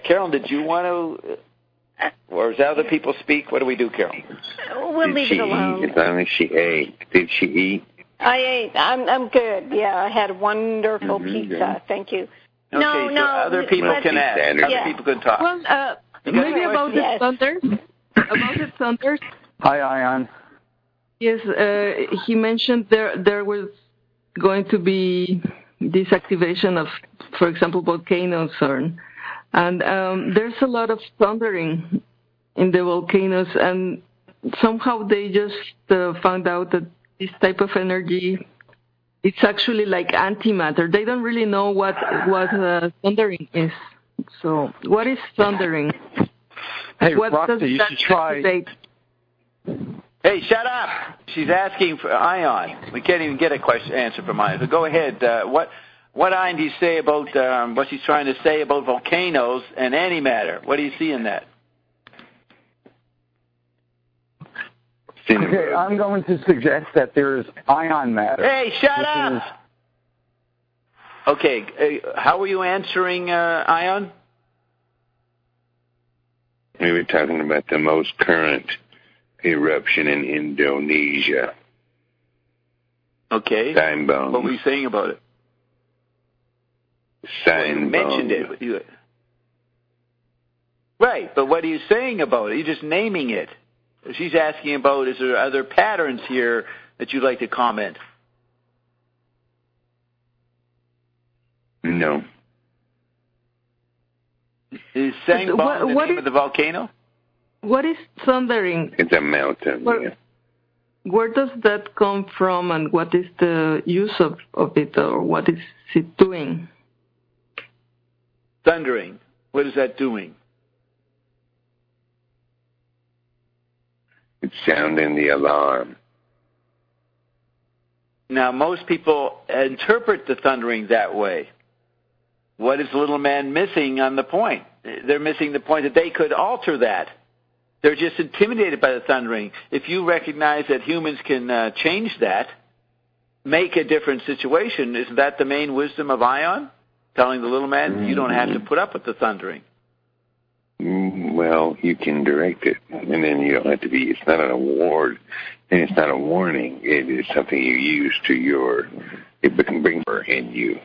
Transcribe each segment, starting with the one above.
Carolyn, did you want to, or is that other people speak? What do we do, Carolyn? We'll leave it alone. As long as she ate. Did she eat? I ate. I'm good. Yeah, I had a wonderful pizza. Thank you. Okay, no. Other people can ask. Other people can talk. Well, maybe about the thunders. About the thunders. Hi, Ion. Yes, he mentioned there was going to be this activation of, for example, volcanoes, and there's a lot of thundering in the volcanoes, and somehow they just found out that this type of energy, it's actually like antimatter. They don't really know what thundering is. So, what is thundering? Hey, what Roxy, you should try. Activate? Hey, shut up! She's asking for Ion. We can't even get a answer from Ion. So go ahead. What Ion do you say about what she's trying to say about volcanoes and antimatter? What do you see in that? Okay, I'm going to suggest that there is ion matter. Hey, shut up! Okay, how were you answering, Ion? We were talking about the most current eruption in Indonesia. Okay. Sign bones. What were you saying about it? Sign bones. You mentioned it. Right, but what are you saying about it? You're just naming it. She's asking about, is there other patterns here that you'd like to comment? No. Is Sangbong the name of the volcano? What is thundering? It's a mountain. Where does that come from, and what is the use of it, or what is it doing? Thundering. What is that doing? It's sounding the alarm. Now, most people interpret the thundering that way. What is the little man missing on the point? They're missing the point that they could alter that. They're just intimidated by the thundering. If you recognize that humans can change that, make a different situation, isn't that the main wisdom of Ion? Telling the little man, you don't have to put up with the thundering. Well, you can direct it, and then you don't have to be, it's not an award, and it's not a warning. It is something you use it can bring her in you.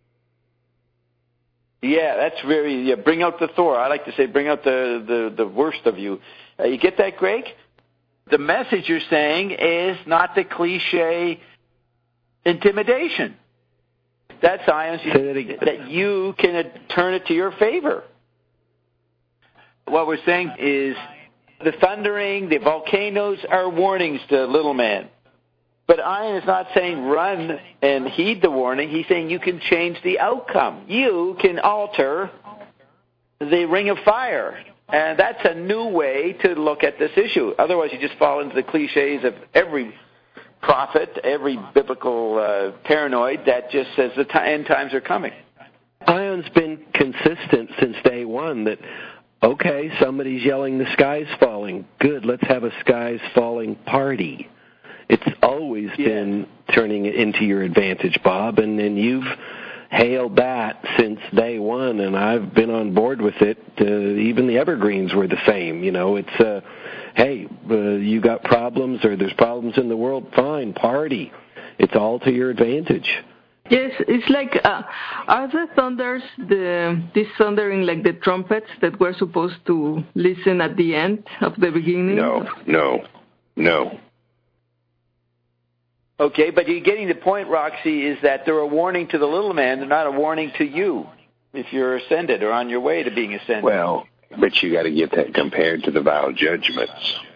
Yeah, that's bring out the Thor. I like to say bring out the worst of you. You get that, Greg? The message you're saying is not the cliche intimidation. That's science that you can turn it to your favor. What we're saying is the thundering, the volcanoes are warnings to little man. But Ion is not saying run and heed the warning. He's saying you can change the outcome. You can alter the ring of fire. And that's a new way to look at this issue. Otherwise, you just fall into the cliches of every prophet, every biblical paranoid that just says the end times are coming. Ion's been consistent since day one that, okay, somebody's yelling the sky's falling. Good, let's have a sky's falling party. It's always been turning it into your advantage, Bob, and you've hailed that since day one, and I've been on board with it. Even the evergreens were the same. You know, it's, hey, you got problems or there's problems in the world, fine, party. It's all to your advantage. Yes, it's like, are the thunders, this thundering like the trumpets that we're supposed to listen at the end of the beginning? No. Okay, but you're getting the point, Roxy, is that they're a warning to the little man. They're not a warning to you if you're ascended or on your way to being ascended. Well, but you got to get that compared to the vial judgments.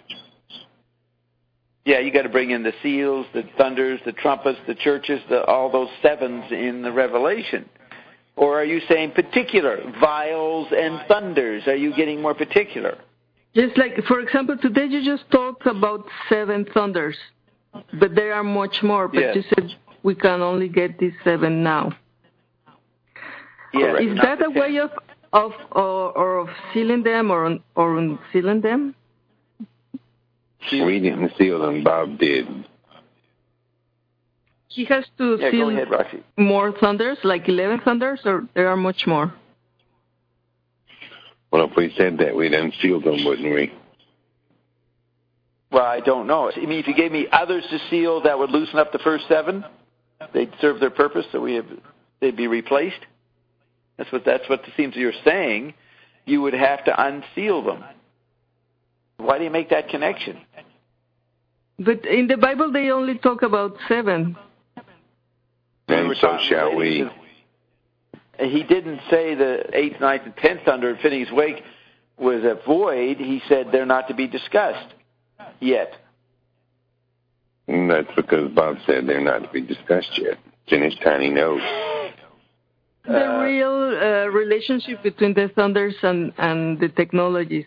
Yeah, you got to bring in the seals, the thunders, the trumpets, the churches, all those sevens in the Revelation. Or are you saying particular, vials and thunders? Are you getting more particular? Just like, for example, today you just talked about 7 thunders. But there are much more, but you said we can only get these 7 now. Yeah, is that a way of sealing them or unsealing them? We didn't seal them, Bob did. He has to seal go ahead, Roxy. More thunders, like 11 thunders, or there are much more? Well, if we said that, we'd unseal them, wouldn't we? Well, I don't know. I mean, if you gave me others to seal that would loosen up the first 7, they'd serve their purpose, so they'd be replaced. That's what it seems you're saying. You would have to unseal them. Why do you make that connection? But in the Bible, they only talk about 7. And so shall we. He didn't say the 8th, 9th, and 10th thunder in Phineas Wake was a void. He said they're not to be discussed yet. And that's because Bob said they're not to be discussed yet. It's in his tiny note. The real relationship between the thunders and the technologies.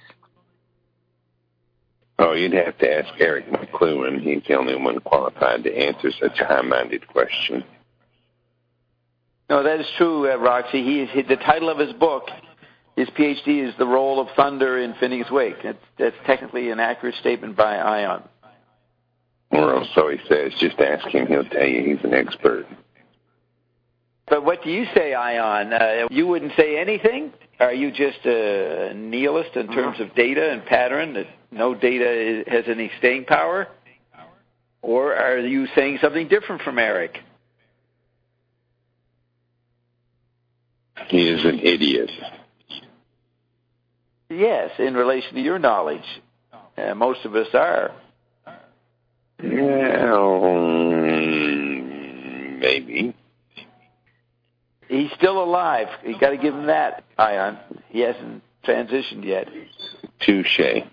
Oh, you'd have to ask Eric McLuhan. He's the only one qualified to answer such a high-minded question. No, that is true, Roxy. The title of his book, his PhD, is The Role of Thunder in Phineas Wake. That's technically an accurate statement by Ion. Or so he says. Just ask him. He'll tell you he's an expert. But what do you say, Ion? You wouldn't say anything? Are you just a nihilist in terms of data and pattern, that no data has any staying power? Or are you saying something different from Eric? He is an idiot. Yes, in relation to your knowledge. Most of us are. Well, maybe. He's still alive. You got to give him that, Ion. He hasn't transitioned yet. Touche.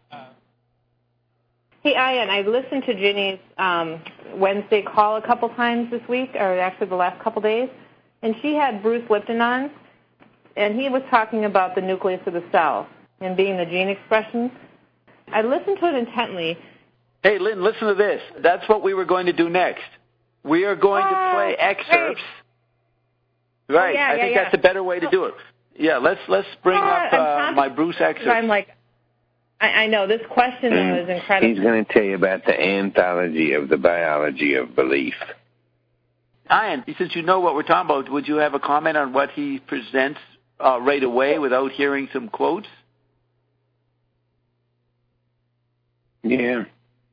Hey, Ian, I listened to Ginny's Wednesday call a couple times this week, or actually the last couple days, and she had Bruce Lipton on, and he was talking about the nucleus of the cell and being the gene expression. I listened to it intently. Hey, Lynn, listen to this. That's what we were going to do next. We are going to play excerpts. Great. Right. I think that's a better way to do it. Yeah, let's bring up my Bruce excerpt. I'm like, I know, this question, though, is incredible. He's going to tell you about the anthology of the biology of belief. Ian, since you know what we're talking about, would you have a comment on what he presents right away without hearing some quotes? Yeah.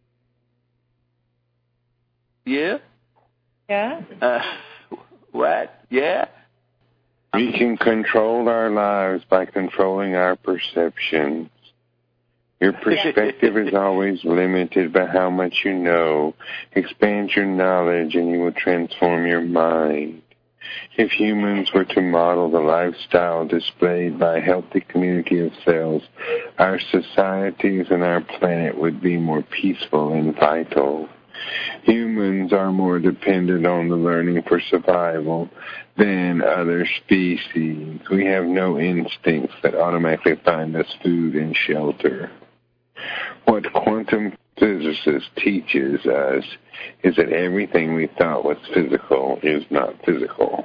Yeah? Yeah? What? Yeah? We can control our lives by controlling our perceptions. Your perspective is always limited by how much you know. Expand your knowledge and you will transform your mind. If humans were to model the lifestyle displayed by a healthy community of cells, our societies and our planet would be more peaceful and vital. Humans are more dependent on the learning for survival than other species. We have no instincts that automatically find us food and shelter. What quantum physicists teaches us is that everything we thought was physical is not physical.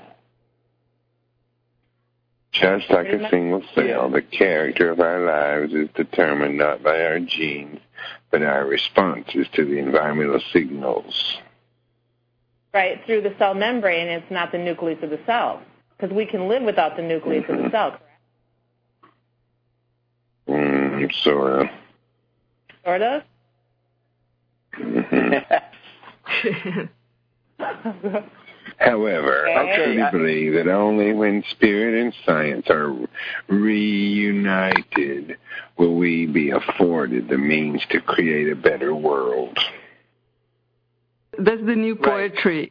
Just like a single cell, the character of our lives is determined not by our genes, but our responses to the environmental signals. Right, through the cell membrane, it's not the nucleus of the cell. Because we can live without the nucleus of the cell, correct? Sort of. Sort of? However, I truly believe that only when spirit and science are reunited will we be afforded the means to create a better world. That's the new poetry.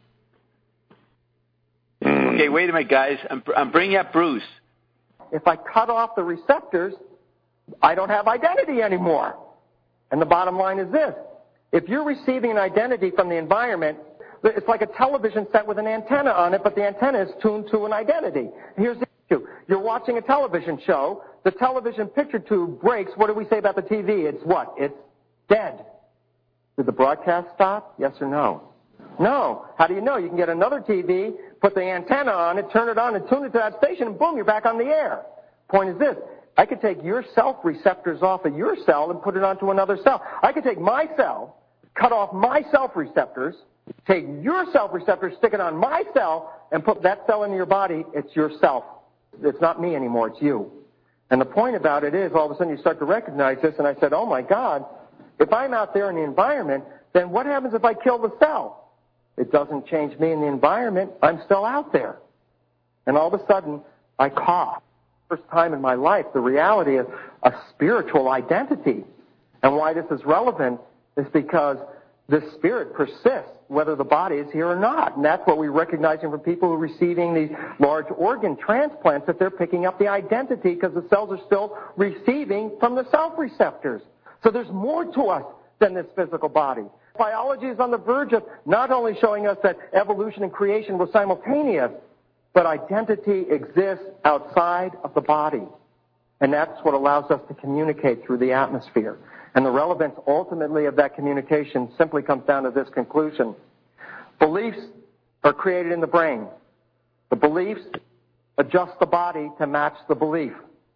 Okay, wait a minute, guys. I'm bringing up Bruce. If I cut off the receptors, I don't have identity anymore. And the bottom line is this. If you're receiving an identity from the environment, it's like a television set with an antenna on it, but the antenna is tuned to an identity. Here's the issue. You're watching a television show. The television picture tube breaks. What do we say about the TV? It's what? It's dead. Did the broadcast stop? Yes or no? No. How do you know? You can get another TV, put the antenna on it, turn it on, and tune it to that station, and boom, you're back on the air. Point is this. I could take your self receptors off of your cell and put it onto another cell. I could take my cell, cut off my self receptors, take your self receptors, stick it on my cell, and put that cell into your body. It's yourself. It's not me anymore. It's you. And the point about it is, all of a sudden you start to recognize this, and I said, oh my God, if I'm out there in the environment, then what happens if I kill the cell? It doesn't change me in the environment. I'm still out there. And all of a sudden, I cough. First time in my life, the reality of a spiritual identity. And why this is relevant is because this spirit persists whether the body is here or not. And that's what we're recognizing from people who are receiving these large organ transplants, that they're picking up the identity because the cells are still receiving from the self-receptors. So there's more to us than this physical body. Biology is on the verge of not only showing us that evolution and creation were simultaneous, but identity exists outside of the body. And that's what allows us to communicate through the atmosphere. And the relevance ultimately of that communication simply comes down to this conclusion. Beliefs are created in the brain. The beliefs adjust the body to match the belief.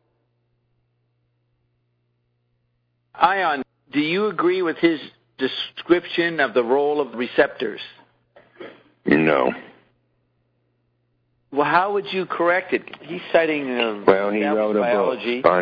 Ion, do you agree with his description of the role of receptors? No. Well, how would you correct it? He's citing well, he wrote a biology. book,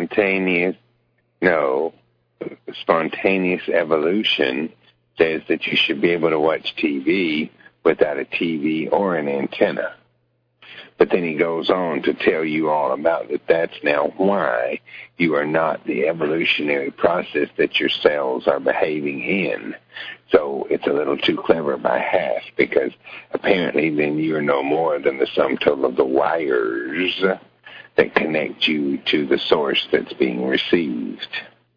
Spontaneous Evolution says that you should be able to watch TV without a TV or an antenna. But then he goes on to tell you all about that. That's now why you are not the evolutionary process that your cells are behaving in. So it's a little too clever by half, because apparently then you're no more than the sum total of the wires that connect you to the source that's being received.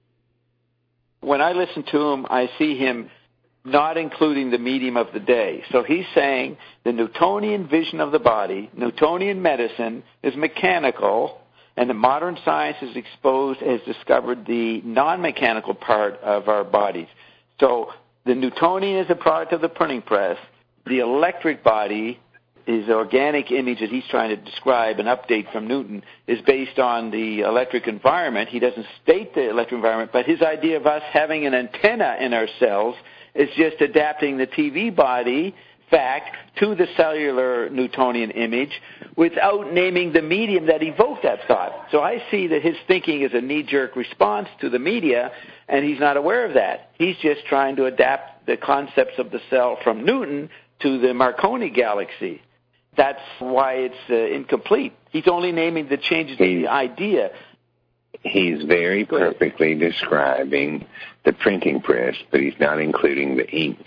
When I listen to him, I see him not including the medium of the day. So he's saying the Newtonian vision of the body, Newtonian medicine, is mechanical, and the modern science has discovered the non-mechanical part of our bodies. So the Newtonian is a product of the printing press. The electric body, his organic image that he's trying to describe and update from Newton, is based on the electric environment. He doesn't state the electric environment, but his idea of us having an antenna in our cells is just adapting the TV body fact to the cellular Newtonian image without naming the medium that evoked that thought. So I see that his thinking is a knee-jerk response to the media, and he's not aware of that. He's just trying to adapt the concepts of the cell from Newton to the Marconi galaxy. That's why it's incomplete. He's only naming the changes in the idea. He's very perfectly describing the printing press, but he's not including the ink.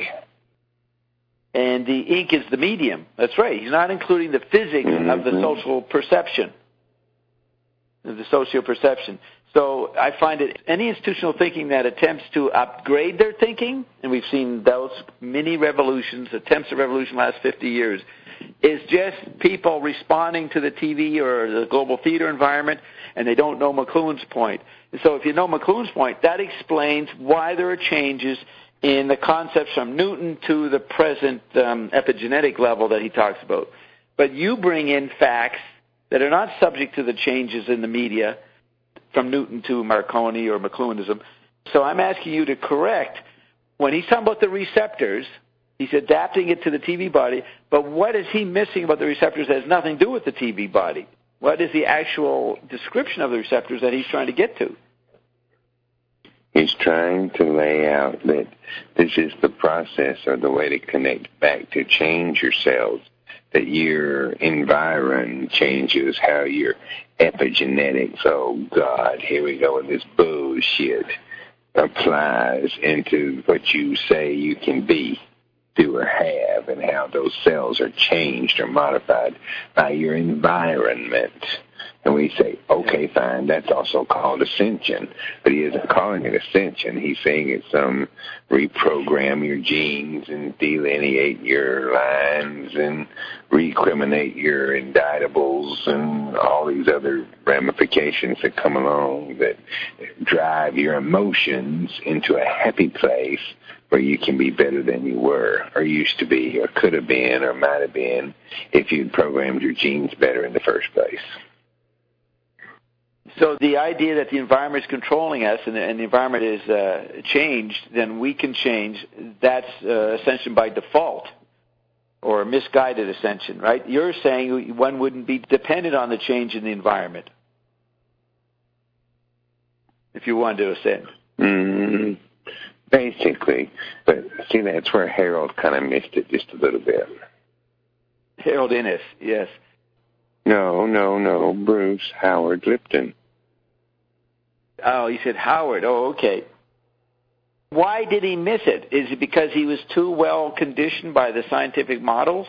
And the ink is the medium. That's right. He's not including the physics of the social perception, the socio-perception. So I find that any institutional thinking that attempts to upgrade their thinking, and we've seen those mini revolutions, attempts at revolution last 50 years, is just people responding to the TV or the global theater environment, and they don't know McLuhan's point. And so if you know McLuhan's point, that explains why there are changes in the concepts from Newton to the present epigenetic level that he talks about. But you bring in facts that are not subject to the changes in the media from Newton to Marconi or McLuhanism. So I'm asking you to correct, when he's talking about the receptors, he's adapting it to the TV body, but what is he missing about the receptors that has nothing to do with the TV body? What is the actual description of the receptors that he's trying to get to? He's trying to lay out that this is the process or the way to connect back to change your cells, that your environment changes how your epigenetics, oh God, here we go with this bullshit, applies into what you say you can be, do, or have, and how those cells are changed or modified by your environment. And we say, okay, fine, that's also called ascension. But he isn't calling it ascension. He's saying it's reprogram your genes and delineate your lines and recriminate your indictables and all these other ramifications that come along that drive your emotions into a happy place where you can be better than you were or used to be or could have been or might have been if you'd programmed your genes better in the first place. So the idea that the environment is controlling us and the environment is changed, then we can change, that's ascension by default or misguided ascension, right? You're saying one wouldn't be dependent on the change in the environment. if you wanted to ascend. Mm-hmm. Basically. But see, that's where Harold kind of missed it just a little bit. Harold Innis, yes. No. Bruce Howard Lipton. Oh, he said Howard. Oh, okay. Why did he miss it? Is it because he was too well conditioned by the scientific models?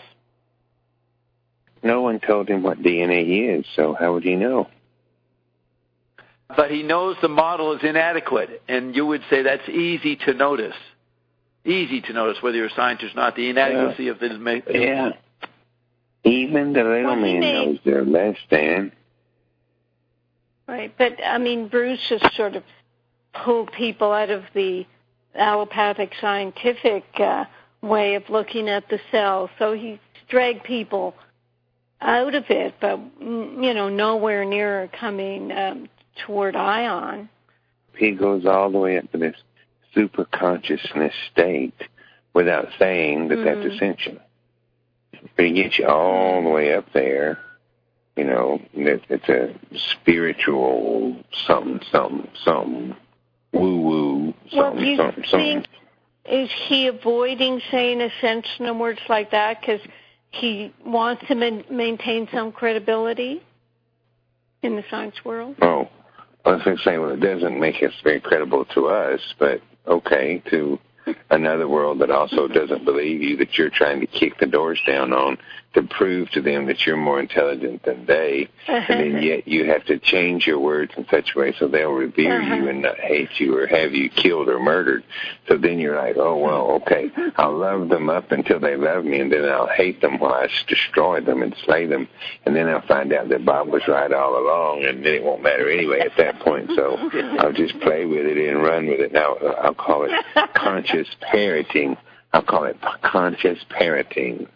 No one told him what DNA is, so how would he know? But he knows the model is inadequate, and you would say that's easy to notice. Easy to notice whether you're a scientist or not, the inadequacy of the... Yeah. Even the little man knows they're less than. Right, but, I mean, Bruce has sort of pulled people out of the allopathic scientific way of looking at the cell, so he's dragged people out of it, but, nowhere near coming toward ion. He goes all the way up to this super consciousness state without saying that that's ascension. But he gets you all the way up there. It's a spiritual something, woo-woo, something. Is he avoiding saying ascension and words like that because he wants to maintain some credibility in the science world? Oh, I was going to say, well, it doesn't make us very credible to us, but okay, to another world that also doesn't believe you, that you're trying to kick the doors down on to prove to them that you're more intelligent than they, and then yet you have to change your words in such a way so they'll revere you and not hate you or have you killed or murdered. So then you're like, oh, well, okay, I'll love them up until they love me, and then I'll hate them while I destroy them and slay them, and then I'll find out that Bob was right all along, and then it won't matter anyway at that point, so I'll just play with it and run with it. Now, I'll call it conscious parroting. I'll call it conscious parenting.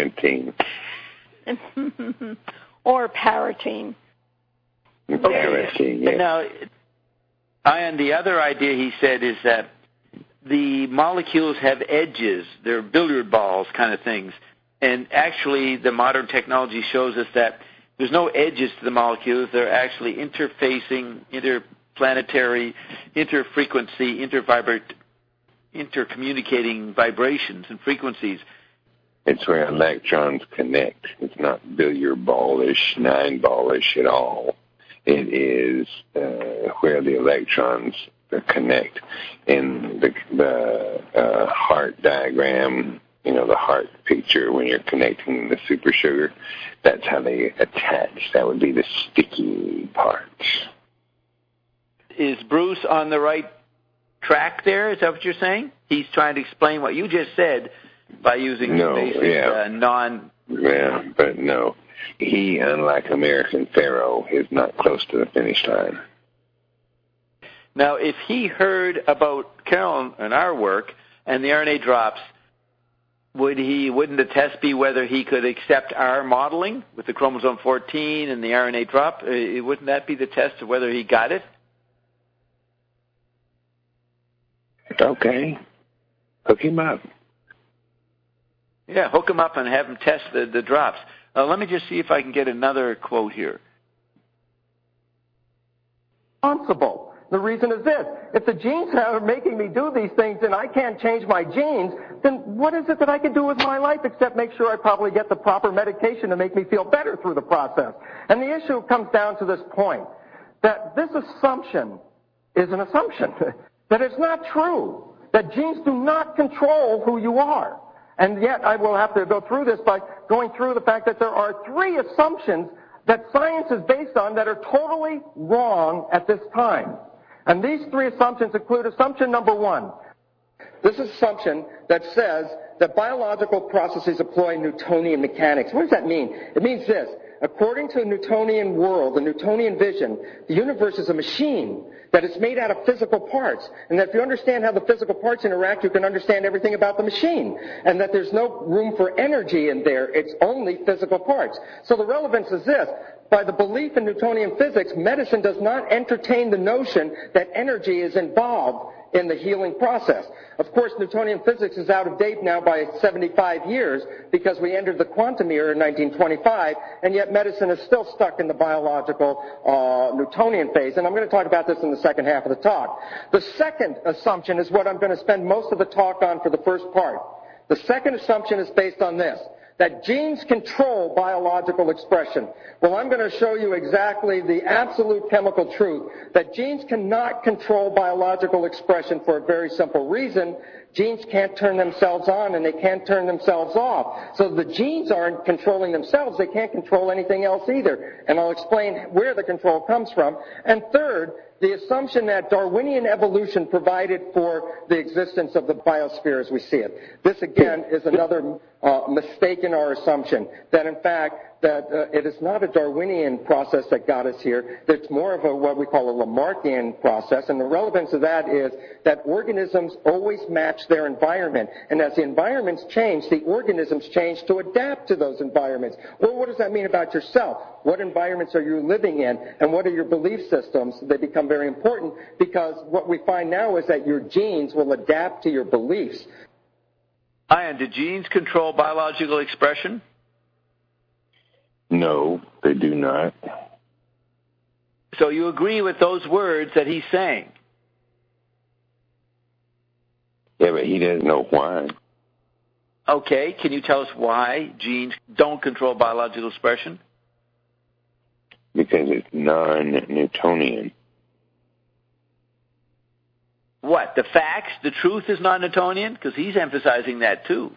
Or parroting. Parroting, yes. Now, and the other idea he said is that the molecules have edges. They're billiard balls kind of things. And actually, the modern technology shows us that there's no edges to the molecules. They're actually interfacing, interplanetary, interfrequency, intercommunicating vibrations and frequencies. It's where electrons connect. It's not billiard ballish, 9-ballish at all. It is where the electrons connect. In the heart diagram, the heart picture when you're connecting the supersugar, that's how they attach. That would be the sticky part. Is Bruce on the right track there? Is that what you're saying? He's trying to explain what you just said by using non... Yeah, but no. He, unlike American Pharaoh, is not close to the finish line. Now, if he heard about Carol and our work and the RNA drops, wouldn't the test be whether he could accept our modeling with the chromosome 14 and the RNA drop? Wouldn't that be the test of whether he got it? Okay. Hook him up. Yeah, hook him up and have him test the drops. Let me just see if I can get another quote here. Responsible. The reason is this. If the genes are making me do these things and I can't change my genes, then what is it that I can do with my life except make sure I probably get the proper medication to make me feel better through the process? And the issue comes down to this point, that this assumption is an assumption, that it's not true, that genes do not control who you are. And yet I will have to go through this by going through the fact that there are 3 assumptions that science is based on that are totally wrong at this time. And these 3 assumptions include assumption number 1. This is assumption that says that biological processes employ Newtonian mechanics. What does that mean? It means this. According to the Newtonian world, the Newtonian vision, the universe is a machine that is made out of physical parts. And that if you understand how the physical parts interact, you can understand everything about the machine. And that there's no room for energy in there. It's only physical parts. So the relevance is this. By the belief in Newtonian physics, medicine does not entertain the notion that energy is involved in the healing process. Of course, Newtonian physics is out of date now by 75 years because we entered the quantum era in 1925, and yet medicine is still stuck in the biological Newtonian phase, and I'm going to talk about this in the second half of the talk. The second assumption is what I'm going to spend most of the talk on for the first part. The second assumption is based on this, that genes control biological expression. Well, I'm going to show you exactly the absolute chemical truth, that genes cannot control biological expression for a very simple reason. Genes can't turn themselves on and they can't turn themselves off. So the genes aren't controlling themselves. They can't control anything else either. And I'll explain where the control comes from. And third, the assumption that Darwinian evolution provided for the existence of the biosphere as we see it. This, again, is another mistake in our assumption, that in fact, that it is not a Darwinian process that got us here. It's more of what we call a Lamarckian process, and the relevance of that is that organisms always match their environment, and as the environments change, the organisms change to adapt to those environments. Well, what does that mean about yourself? What environments are you living in, and what are your belief systems? They become very important because what we find now is that your genes will adapt to your beliefs. Ian, do genes control biological expression? No, they do not. So you agree with those words that he's saying? Yeah, but he doesn't know why. Okay, can you tell us why genes don't control biological expression? Because it's non-Newtonian. What, the facts, the truth is non-Newtonian? Because he's emphasizing that too.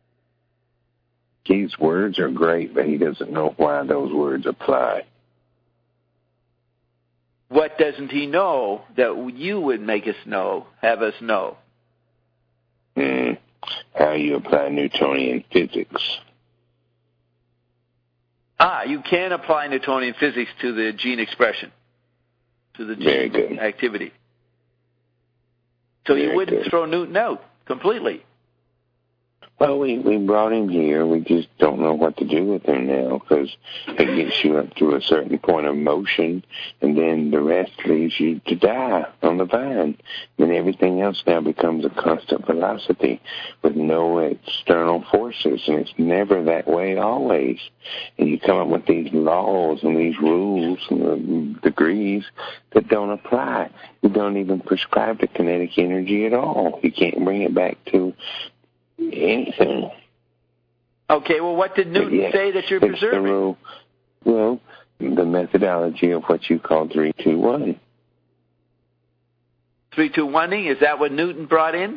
His words are great, but he doesn't know why those words apply. What doesn't he know that you would make us know, have us know? How you apply Newtonian physics. You can apply Newtonian physics to the gene expression, to the gene activity. So you wouldn't throw Newton out completely. Well, we brought him here. We just don't know what to do with him now because it gets you up to a certain point of motion, and then the rest leaves you to die on the vine. Then everything else now becomes a constant velocity with no external forces, and it's never that way always. And you come up with these laws and these rules and degrees that don't apply. You don't even prescribe the kinetic energy at all. You can't bring it back to anything. Okay, well, what did Newton say that you're preserving? Well, the methodology of what you call 3-2-1. 3-2-1ing, is that what Newton brought in?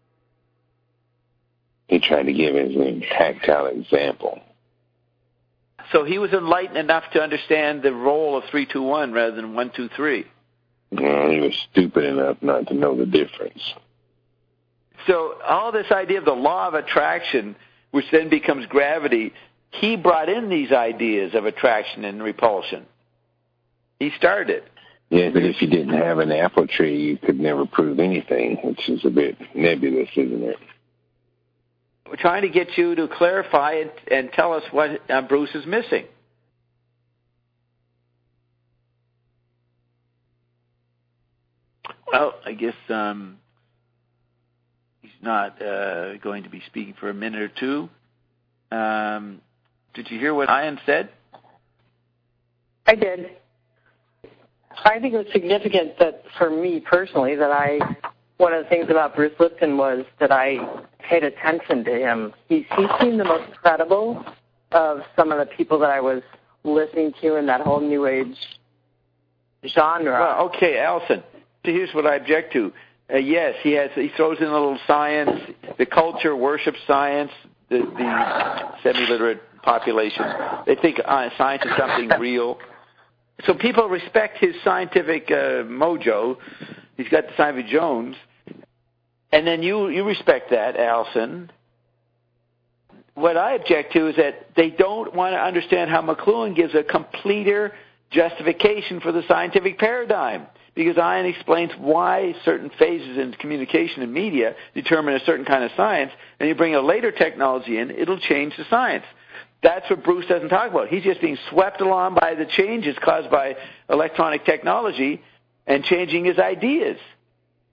He tried to give us a tactile example. So he was enlightened enough to understand the role of 3-2-1 rather than 1-2-3. Well, he was stupid enough not to know the difference. So all this idea of the law of attraction, which then becomes gravity, he brought in these ideas of attraction and repulsion. He started. Yeah, but if you didn't have an apple tree, you could never prove anything, which is a bit nebulous, isn't it? We're trying to get you to clarify it and tell us what Bruce is missing. Well, I guess he's not going to be speaking for a minute or two. Did you hear what Ian said? I did. I think it was significant that for me personally one of the things about Bruce Lipton was that I paid attention to him. He seemed the most credible of some of the people that I was listening to in that whole New Age genre. Well, okay, Allison, here's what I object to. Yes, he throws in a little science. The culture worships science, the semi-literate population. They think science is something real. So people respect his scientific mojo. He's got the Scientific Jones. And then you respect that, Allison. What I object to is that they don't want to understand how McLuhan gives a completer justification for the scientific paradigm. Because Ian explains why certain phases in communication and media determine a certain kind of science, and you bring a later technology in, it'll change the science. That's what Bruce doesn't talk about. He's just being swept along by the changes caused by electronic technology and changing his ideas.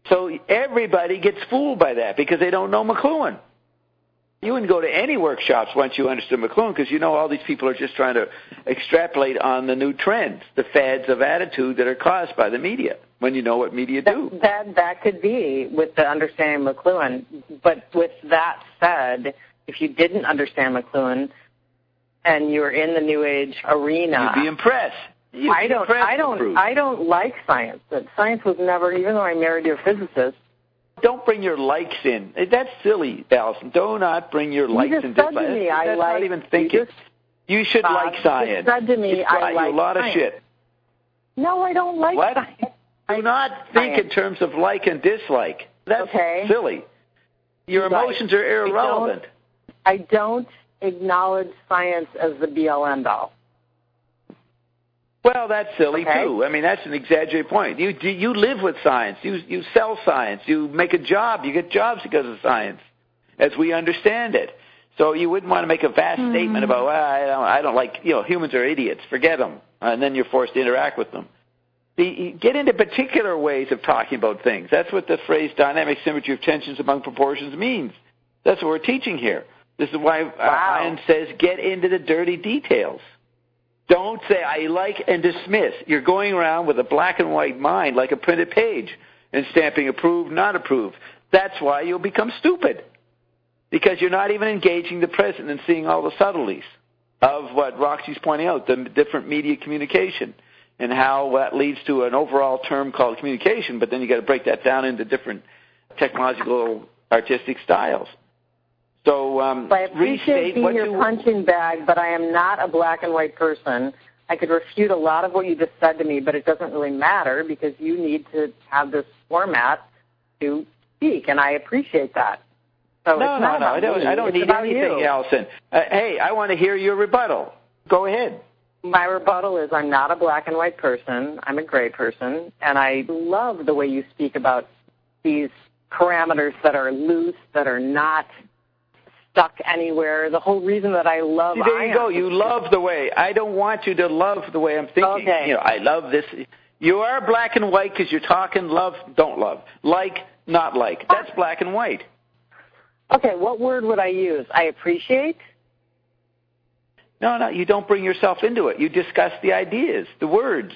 So everybody gets fooled by that because they don't know McLuhan. You wouldn't go to any workshops once you understood McLuhan because you know all these people are just trying to extrapolate on the new trends, the fads of attitude that are caused by the media, when you know what media do. That could be with the understanding of McLuhan. But with that said, if you didn't understand McLuhan and you were in the New Age arena, you'd be impressed. I don't like science. Science was never, even though I married your physicist. Don't bring your likes in. That's silly, Allison. Do not bring your likes in. That's not even thinking. You should like science. You said to me, I like a lot science. of shit. No, I don't like science. Do not think in terms of like and dislike. That's silly. Your emotions are irrelevant. I don't acknowledge science as the be-all, end-all. Well, that's silly too. I mean, that's an exaggerated point. You live with science. You sell science. You make a job. You get jobs because of science, as we understand it. So you wouldn't want to make a vast statement about, well, I don't like, humans are idiots. Forget them. And then you're forced to interact with them. Get into particular ways of talking about things. That's what the phrase dynamic symmetry of tensions among proportions means. That's what we're teaching here. This is why Ian says get into the dirty details. Don't say, I like and dismiss. You're going around with a black and white mind like a printed page and stamping approved, not approved. That's why you'll become stupid, because you're not even engaging the present and seeing all the subtleties of what Roxy's pointing out, the different media communication, and how that leads to an overall term called communication, but then you got to break that down into different technological, artistic styles. So I appreciate being your punching bag, but I am not a black and white person. I could refute a lot of what you just said to me, but it doesn't really matter because you need to have this format to speak, and I appreciate that. So no, I don't need anything, Allison. Hey, I want to hear your rebuttal. Go ahead. My rebuttal is I'm not a black and white person. I'm a gray person, and I love the way you speak about these parameters that are loose, that are not stuck anywhere. The whole reason that I love there you go. You love the way. I don't want you to love the way I'm thinking. Okay. I love this. You are black and white because you're talking love, don't love. Like, not like. That's black and white. Okay, what word would I use? I appreciate? No, you don't bring yourself into it. You discuss the ideas, the words.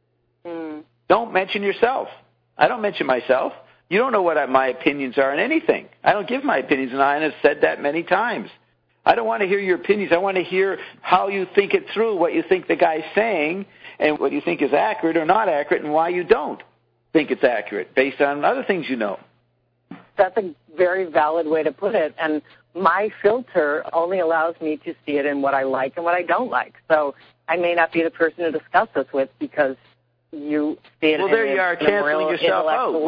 Don't mention yourself. I don't mention myself. You don't know what my opinions are on anything. I don't give my opinions, and I have said that many times. I don't want to hear your opinions. I want to hear how you think it through, what you think the guy's saying, and what you think is accurate or not accurate, and why you don't think it's accurate, based on other things you know. That's a very valid way to put it, and my filter only allows me to see it in what I like and what I don't like. So I may not be the person to discuss this with because you see it in there you are, canceling yourself out.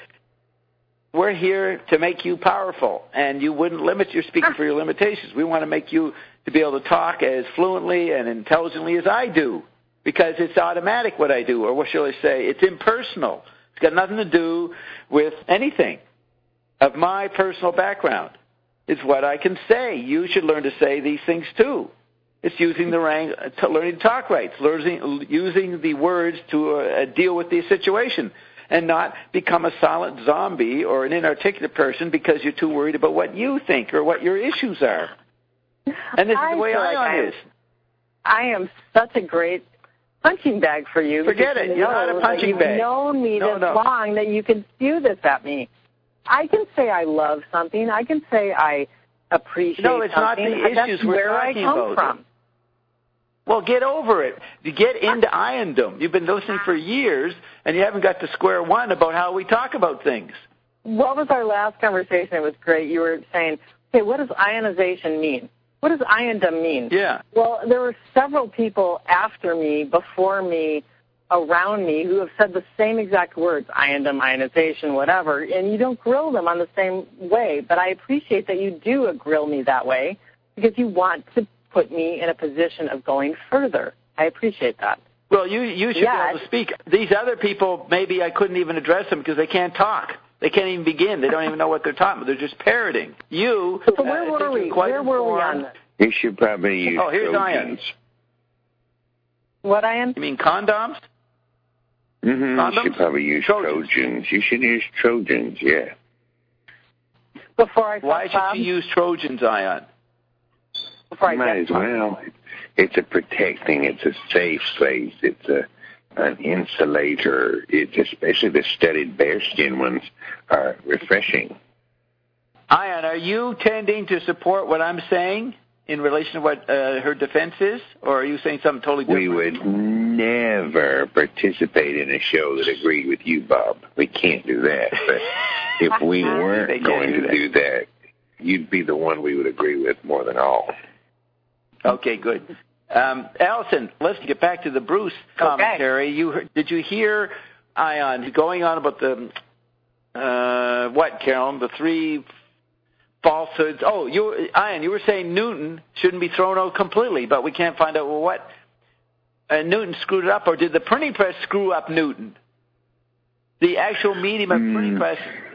We're here to make you powerful, and you wouldn't limit your speaking for your limitations. We want to make you to be able to talk as fluently and intelligently as I do, because it's automatic what I do, or what shall I say, it's impersonal. It's got nothing to do with anything of my personal background. It's what I can say. You should learn to say these things too. It's using learning to talk right, using the words to deal with the situation, and not become a silent zombie or an inarticulate person because you're too worried about what you think or what your issues are. And this is the way Ion is. I am such a great punching bag for you. Forget it. You're not a punching bag. You've known me this long that you can spew this at me. I can say I love something. I can say I appreciate something. No, it's not the issues we're talking about. Where I come from. Well, get over it. You get into Iondom. You've been listening for years, and you haven't got to square one about how we talk about things. What was our last conversation? It was great. You were saying, hey, what does ionization mean? What does Iondom mean? Yeah. Well, there were several people after me, before me, around me, who have said the same exact words, Iondom, ionization, whatever, and you don't grill them on the same way. But I appreciate that you do grill me that way because you want to put me in a position of going further. I appreciate that. Well, you should be able to speak. These other people, maybe I couldn't even address them because they can't talk. They can't even begin. They don't even know what they're talking about. They're just parroting. You, so where were we? Where were we on this? You should probably use here's Ion. What, Ion? You mean condoms? You should probably use Trojans. You should use Trojans, yeah. Why should you use Trojans, Ion? Might as well. It's a protecting. It's a safe space. It's an insulator. It's especially the studded bearskin ones are refreshing. Ion, are you tending to support what I'm saying in relation to what her defense is, or are you saying something totally different? We would never participate in a show that agreed with you, Bob. We can't do that. But if we weren't going to do that, you'd be the one we would agree with more than all. Okay, good. Allison, let's get back to the Bruce commentary. Okay. Did you hear Ion going on about the, what, Carolyn, the three falsehoods? Oh, Ion, you were saying Newton shouldn't be thrown out completely, but we can't find out what Newton screwed it up, or did the printing press screw up Newton? The actual medium of printing press.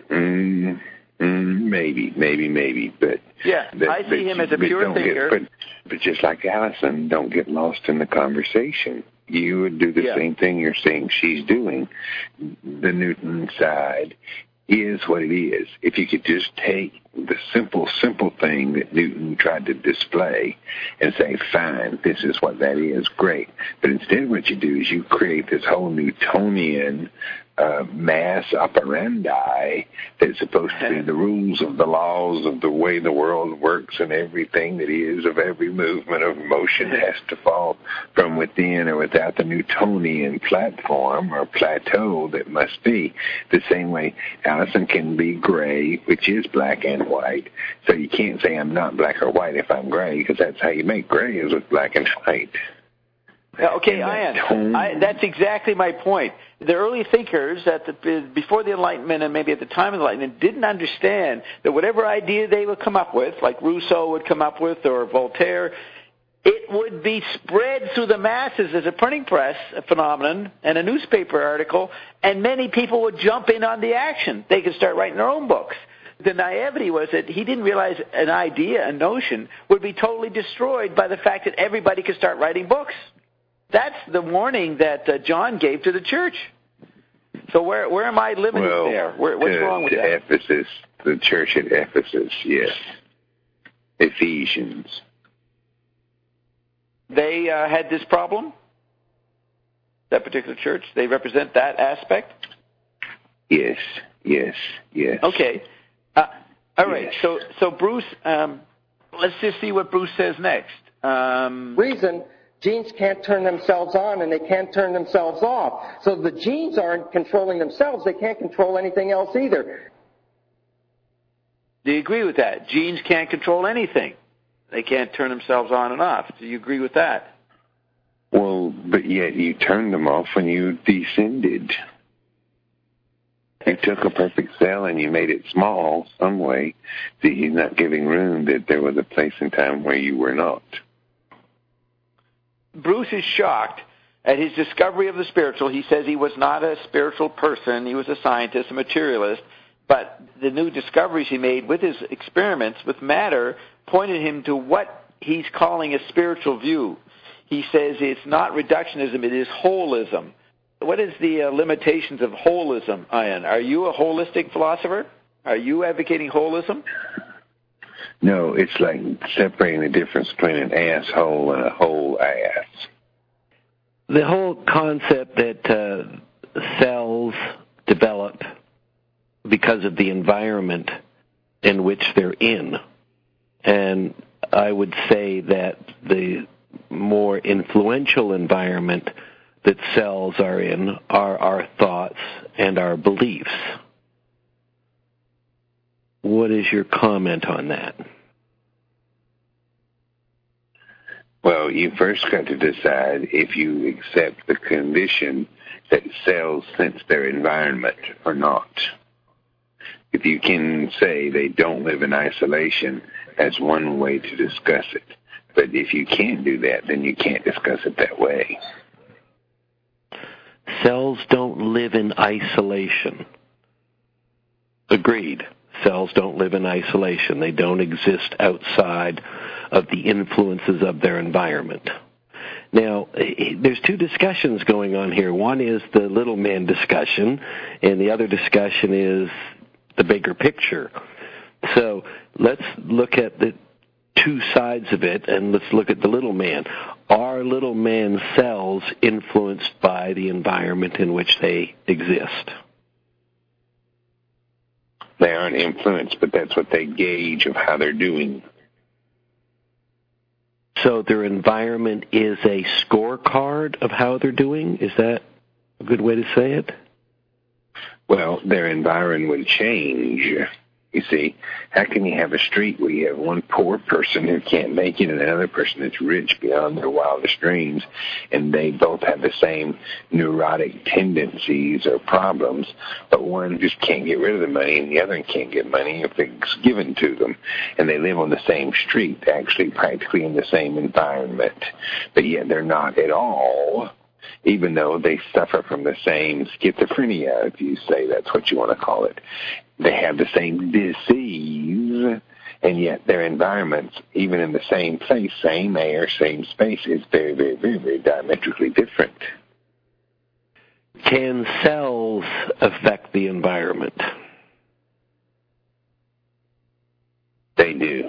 Maybe, but yeah, I see him as a pure thinker. But just like Allison, don't get lost in the conversation. You would do the same thing you're saying she's doing. The Newton side is what it is. If you could just take the simple thing that Newton tried to display and say, fine, this is what that is, great. But instead what you do is you create this whole Newtonian mass operandi that's supposed to be the rules of the laws of the way the world works, and everything that is of every movement of motion has to fall from within or without the Newtonian platform or plateau that must be. The same way Allison can be gray, which is black and white. So you can't say I'm not black or white if I'm gray, because that's how you make gray, is with black and white. Okay, Ian, that's exactly my point. The early thinkers before the Enlightenment and maybe at the time of the Enlightenment didn't understand that whatever idea they would come up with, like Rousseau would come up with or Voltaire, it would be spread through the masses as a printing press phenomenon and a newspaper article, and many people would jump in on the action. They could start writing their own books. The naivety was that he didn't realize an idea, a notion, would be totally destroyed by the fact that everybody could start writing books. That's the warning that John gave to the church. So where am I limited there? What's wrong with that? Ephesus, the church at Ephesus, yes. Ephesians. They had this problem? That particular church? They represent that aspect? Yes. Okay. All right. Yes. So Bruce, let's just see what Bruce says next. Reason. Genes can't turn themselves on and they can't turn themselves off. So the genes aren't controlling themselves. They can't control anything else either. Do you agree with that? Genes can't control anything. They can't turn themselves on and off. Do you agree with that? Well, but yet you turned them off when you descended. You took a perfect cell and you made it small some way that you're not giving room that there was a place and time where you were not. Bruce is shocked at his discovery of the spiritual. He says he was not a spiritual person. He was a scientist, a materialist. But the new discoveries he made with his experiments with matter pointed him to what he's calling a spiritual view. He says it's not reductionism, it is holism. What is the limitations of holism, Ian? Are you a holistic philosopher? Are you advocating holism? No, it's like separating the difference between an asshole and a whole ass. The whole concept that cells develop because of the environment in which they're in. And I would say that the more influential environment that cells are in are our thoughts and our beliefs. What is your comment on that? Well, you first got to decide if you accept the condition that cells sense their environment or not. If you can say they don't live in isolation, that's one way to discuss it. But if you can't do that, then you can't discuss it that way. Cells don't live in isolation. Agreed. Cells don't live in isolation. They don't exist outside of the influences of their environment. Now, there's two discussions going on here. One is the little man discussion, and the other discussion is the bigger picture. So let's look at the two sides of it, and let's look at the little man. Are little man cells influenced by the environment in which they exist? They aren't influenced, but that's what they gauge of how they're doing. So their environment is a scorecard of how they're doing? Is that a good way to say it? Well, their environment would change. You see, how can you have a street where you have one poor person who can't make it and another person that's rich beyond their wildest dreams, and they both have the same neurotic tendencies or problems, but one just can't get rid of the money and the other can't get money if it's given to them, and they live on the same street, actually practically in the same environment, but yet they're not at all, even though they suffer from the same schizophrenia, if you say that's what you want to call it. They have the same disease, and yet their environments, even in the same place, same air, same space, is very, very, very, very diametrically different. Can cells affect the environment? They do.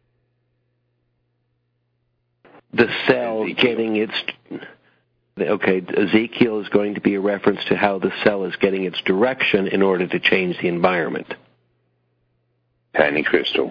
The cell getting its... Okay, Ezekiel is going to be a reference to how the cell is getting its direction in order to change the environment. Tiny crystal.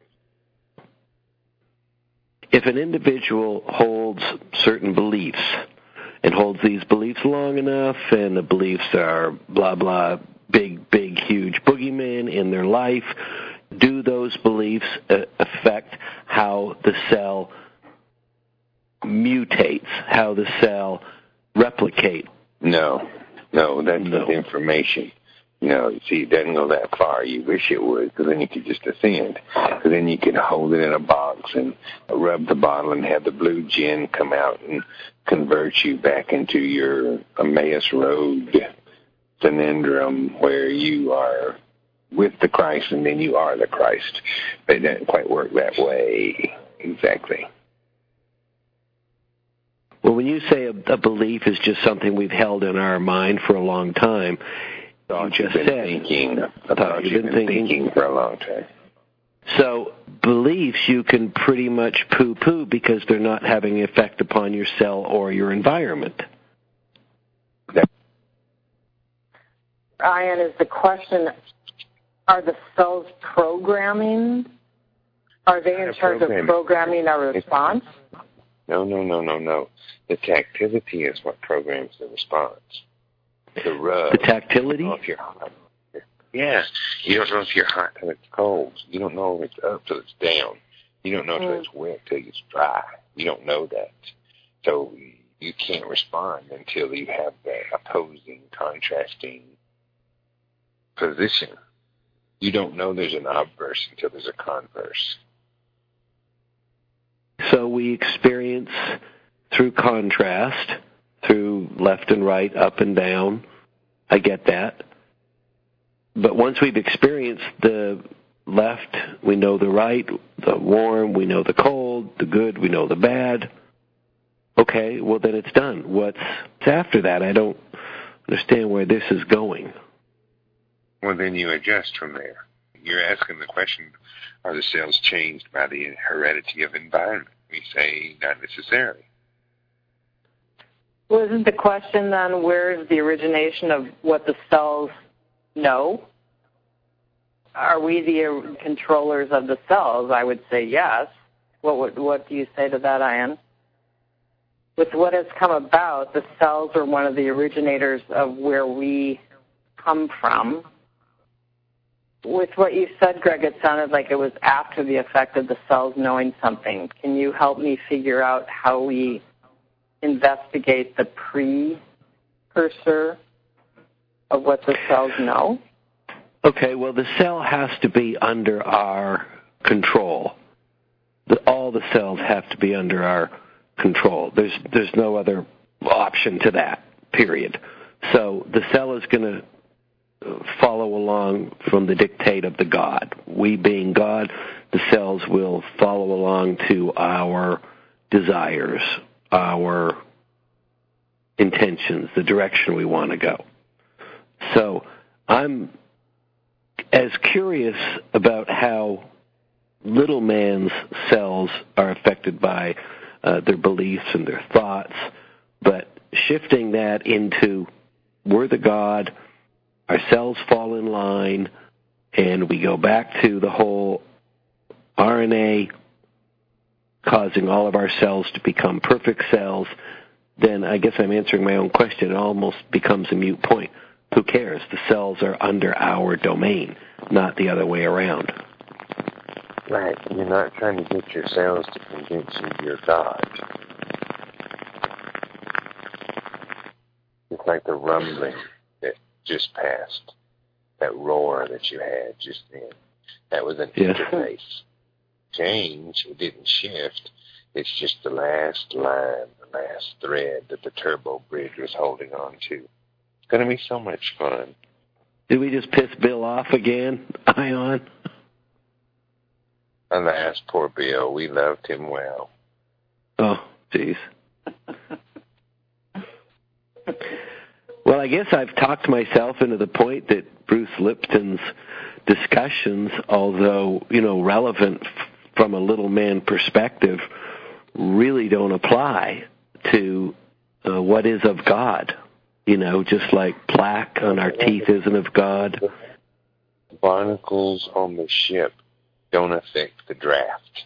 If an individual holds certain beliefs and holds these beliefs long enough, and the beliefs are blah, blah, big, huge boogeyman in their life, do those beliefs affect how the cell mutates, how the cell replicate? No, that's not information. See, it doesn't go that far. You wish it would, because then you could just ascend. Because then you could hold it in a box and rub the bottle and have the blue gin come out and convert you back into your Emmaus Road conundrum where you are with the Christ and then you are the Christ. But it doesn't quite work that way exactly. Well, when you say a belief is just something we've held in our mind for a long time, you just said... You've been thinking for a long time. So beliefs you can pretty much poo-poo because they're not having an effect upon your cell or your environment. Ian, is the question, are the cells programming? Are they in charge of programming our response? No. The tactility is what programs the response. The rub. The tactility? You don't know if you're hot. Yeah. You don't know if you're hot till it's cold. You don't know if it's up till it's down. You don't know till it's wet till it's dry. You don't know that. So you can't respond until you have that opposing, contrasting position. You don't know there's an obverse until there's a converse. So we experience through contrast, through left and right, up and down. I get that. But once we've experienced the left, we know the right, the warm, we know the cold, the good, we know the bad. Okay, well then it's done. What's after that? I don't understand where this is going. Well, then you adjust from there. You're asking the question, are the cells changed by the heredity of environment? We say not necessarily. Well, isn't the question then, where's the origination of what the cells know? Are we the controllers of the cells? I would say yes. What do you say to that, Ian? With what has come about, the cells are one of the originators of where we come from. With what you said, Greg, it sounded like it was after the effect of the cells knowing something. Can you help me figure out how we investigate the precursor of what the cells know? Okay, well, the cell has to be under our control. All the cells have to be under our control. There's no other option to that, period. So the cell is going to follow along from the dictate of the God. We being God, the cells will follow along to our desires, our intentions, the direction we want to go. So I'm as curious about how little man's cells are affected by their beliefs and their thoughts, but shifting that into we're the God, our cells fall in line, and we go back to the whole RNA causing all of our cells to become perfect cells, then I guess I'm answering my own question. It almost becomes a moot point. Who cares? The cells are under our domain, not the other way around. Right. You're not trying to get your cells to convince you you're God. It's like the rumbling that just passed, that roar that you had just then. That was an interface. Change, it didn't shift. It's just the last line, the last thread that the turbo bridge was holding on to. It's going to be so much fun. Did we just piss Bill off again, Ion? Alas, poor Bill. We loved him well. Oh, jeez. Well, I guess I've talked myself into the point that Bruce Lipton's discussions, although, relevant from a little man perspective, really don't apply to what is of God. Just like plaque on our teeth isn't of God. Barnacles on the ship don't affect the draft.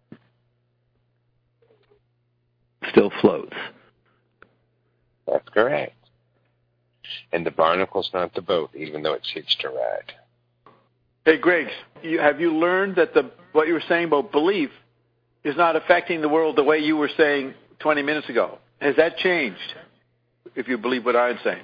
Still floats. That's correct. And the barnacle's not the boat, even though it's hitched to ride. Hey, Griggs, have you learned that what you were saying about belief is not affecting the world the way you were saying 20 minutes ago? Has that changed, if you believe what I'm saying?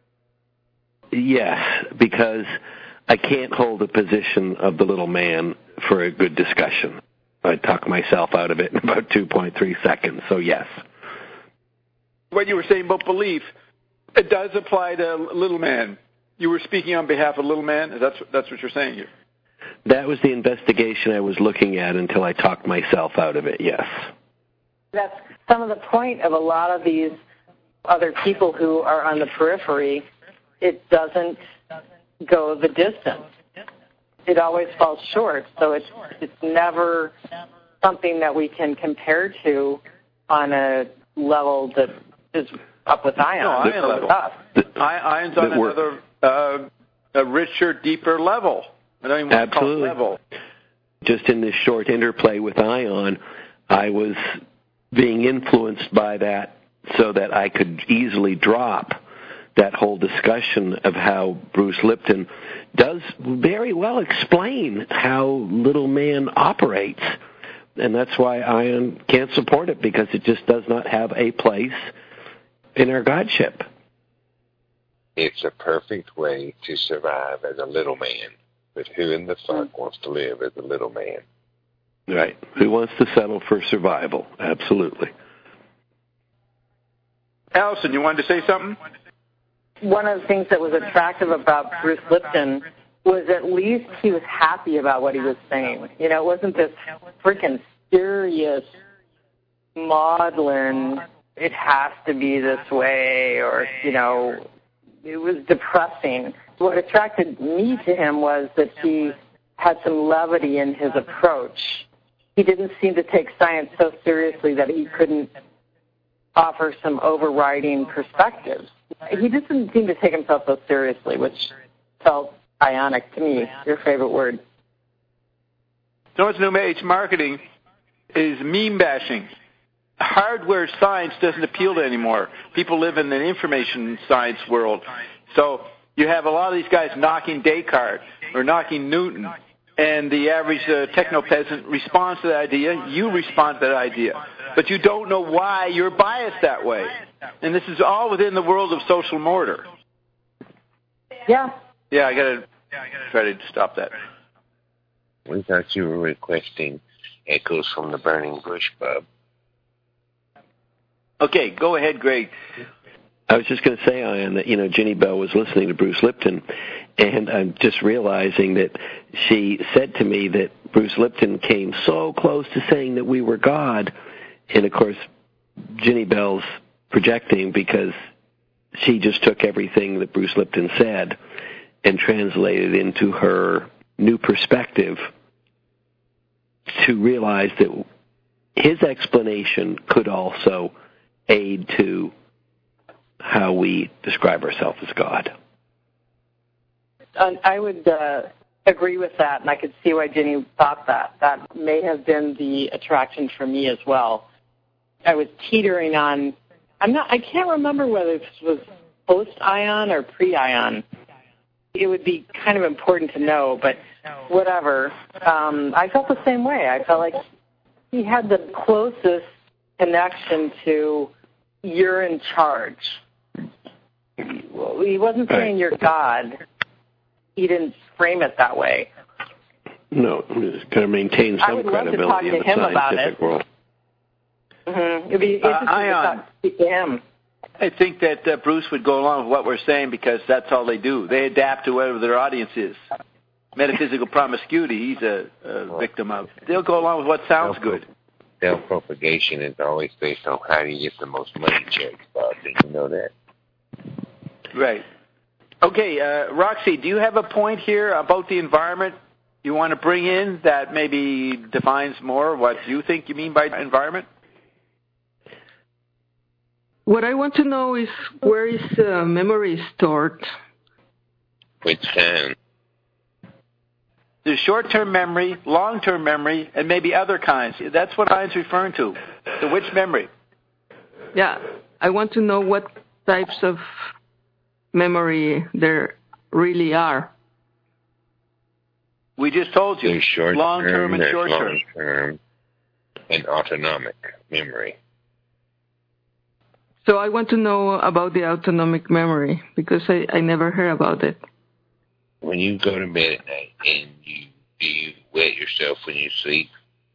Yes, because I can't hold a position of the little man for a good discussion. I talk myself out of it in about 2.3 seconds, so yes. What you were saying about belief, it does apply to little man. You were speaking on behalf of little man? That's what you're saying here? That was the investigation I was looking at until I talked myself out of it, yes. That's some of the point of a lot of these other people who are on the periphery. It doesn't go the distance. It always falls short, so it's never something that we can compare to on a level that is up with Ion. No, Ion level. Ion's on another a richer, deeper level. I don't even want to call it level. Just in this short interplay with Ion, I was being influenced by that so that I could easily drop that whole discussion of how Bruce Lipton does very well explain how little man operates. And that's why Ion can't support it, because it just does not have a place in our godship. It's a perfect way to survive as a little man. But who in the fuck wants to live as a little man? Right. Who wants to settle for survival? Absolutely. Allison, you wanted to say something? One of the things that was attractive about Bruce Lipton was at least he was happy about what he was saying. It wasn't this freaking serious, maudlin, it has to be this way, or, it was depressing. What attracted me to him was that he had some levity in his approach. He didn't seem to take science so seriously that he couldn't offer some overriding perspectives. He didn't seem to take himself so seriously, which felt ionic to me. Your favorite word. So it's new age marketing is meme bashing. Hardware science doesn't appeal to anymore. People live in an information science world. So you have a lot of these guys knocking Descartes or knocking Newton, and the average techno-peasant responds to that idea. You respond to that idea. But you don't know why you're biased that way. And this is all within the world of social mortar. Yeah. Yeah, I got to try to stop that. We thought you were requesting echoes from the burning bush, bub. Okay, go ahead, Greg. I was just going to say, Ian, that, Ginny Bell was listening to Bruce Lipton, and I'm just realizing that she said to me that Bruce Lipton came so close to saying that we were God, and of course, Ginny Bell's projecting, because she just took everything that Bruce Lipton said and translated into her new perspective to realize that his explanation could also aid to how we describe ourselves as God. I would agree with that, and I could see why Ginny thought that. That may have been the attraction for me as well. I was teetering on, I can't remember whether this was post-ion or pre-ion. It would be kind of important to know, but whatever. I felt the same way. I felt like he had the closest connection to you're in charge. He wasn't saying you're God. He didn't frame it that way. No, it's going to maintain some credibility in the scientific world. Mm-hmm. It'd be interesting to speak to him. I think that Bruce would go along with what we're saying because that's all they do. They adapt to whatever their audience is. Metaphysical promiscuity, he's a victim of. They'll go along with what sounds good. Self-propagation is always based on how do you get the most money, Jerry Bob. Did you know that? Right. Okay, Roxy, do you have a point here about the environment you want to bring in that maybe defines more what you think you mean by environment? What I want to know is where is memory stored? Which kind? There's short-term memory, long-term memory, and maybe other kinds. That's what Ian's referring to. So which memory? Yeah, I want to know what types of memory there really are. We just told you. There's short-term, long-term and short-term. Long-term and autonomic memory. So I want to know about the autonomic memory because I never heard about it. When you go to bed at night and do you wet yourself when you sleep?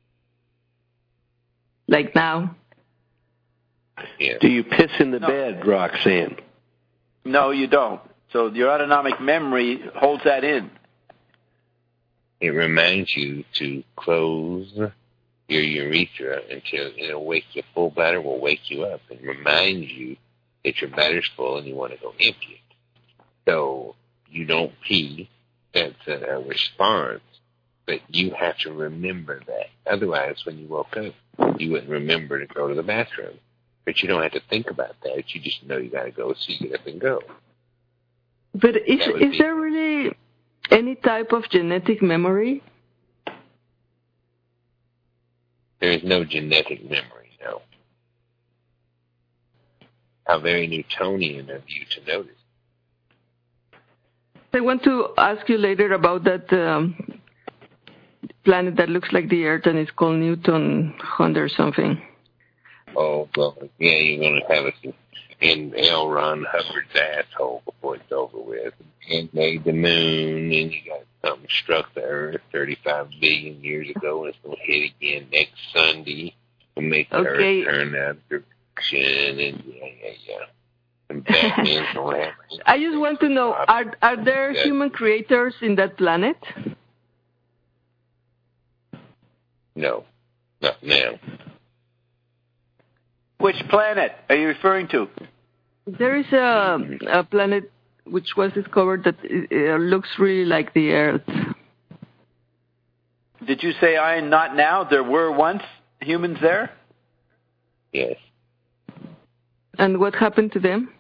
Like now? Yeah. Do you piss in the bed, Roxanne? No, you don't. So your autonomic memory holds that in. It reminds you to close your urethra until the full bladder will wake you up and remind you that your bladder's full and you want to go empty it. So you don't pee. That's a response, but you have to remember that. Otherwise, when you woke up, you wouldn't remember to go to the bathroom. But you don't have to think about that. You just know you got to go, so you get up and go. But is there really any type of genetic memory? There is no genetic memory, no. How very Newtonian of you to notice. I want to ask you later about that planet that looks like the Earth and it's called Newton Hunt or something. Oh, well, yeah, you're going to have us in L. Ron Hubbard's asshole before it's over with. And made the moon, and you got something struck the Earth 35 billion years ago, and it's going to hit again next Sunday and make the Earth turn out of direction, and yeah. And Batman's going to have... I just want to know, are there human creators in that planet? No, not now. Which planet are you referring to? There is a planet which was discovered that looks really like the Earth. Did you say, Ian, not now? There were once humans there? Yes. And what happened to them?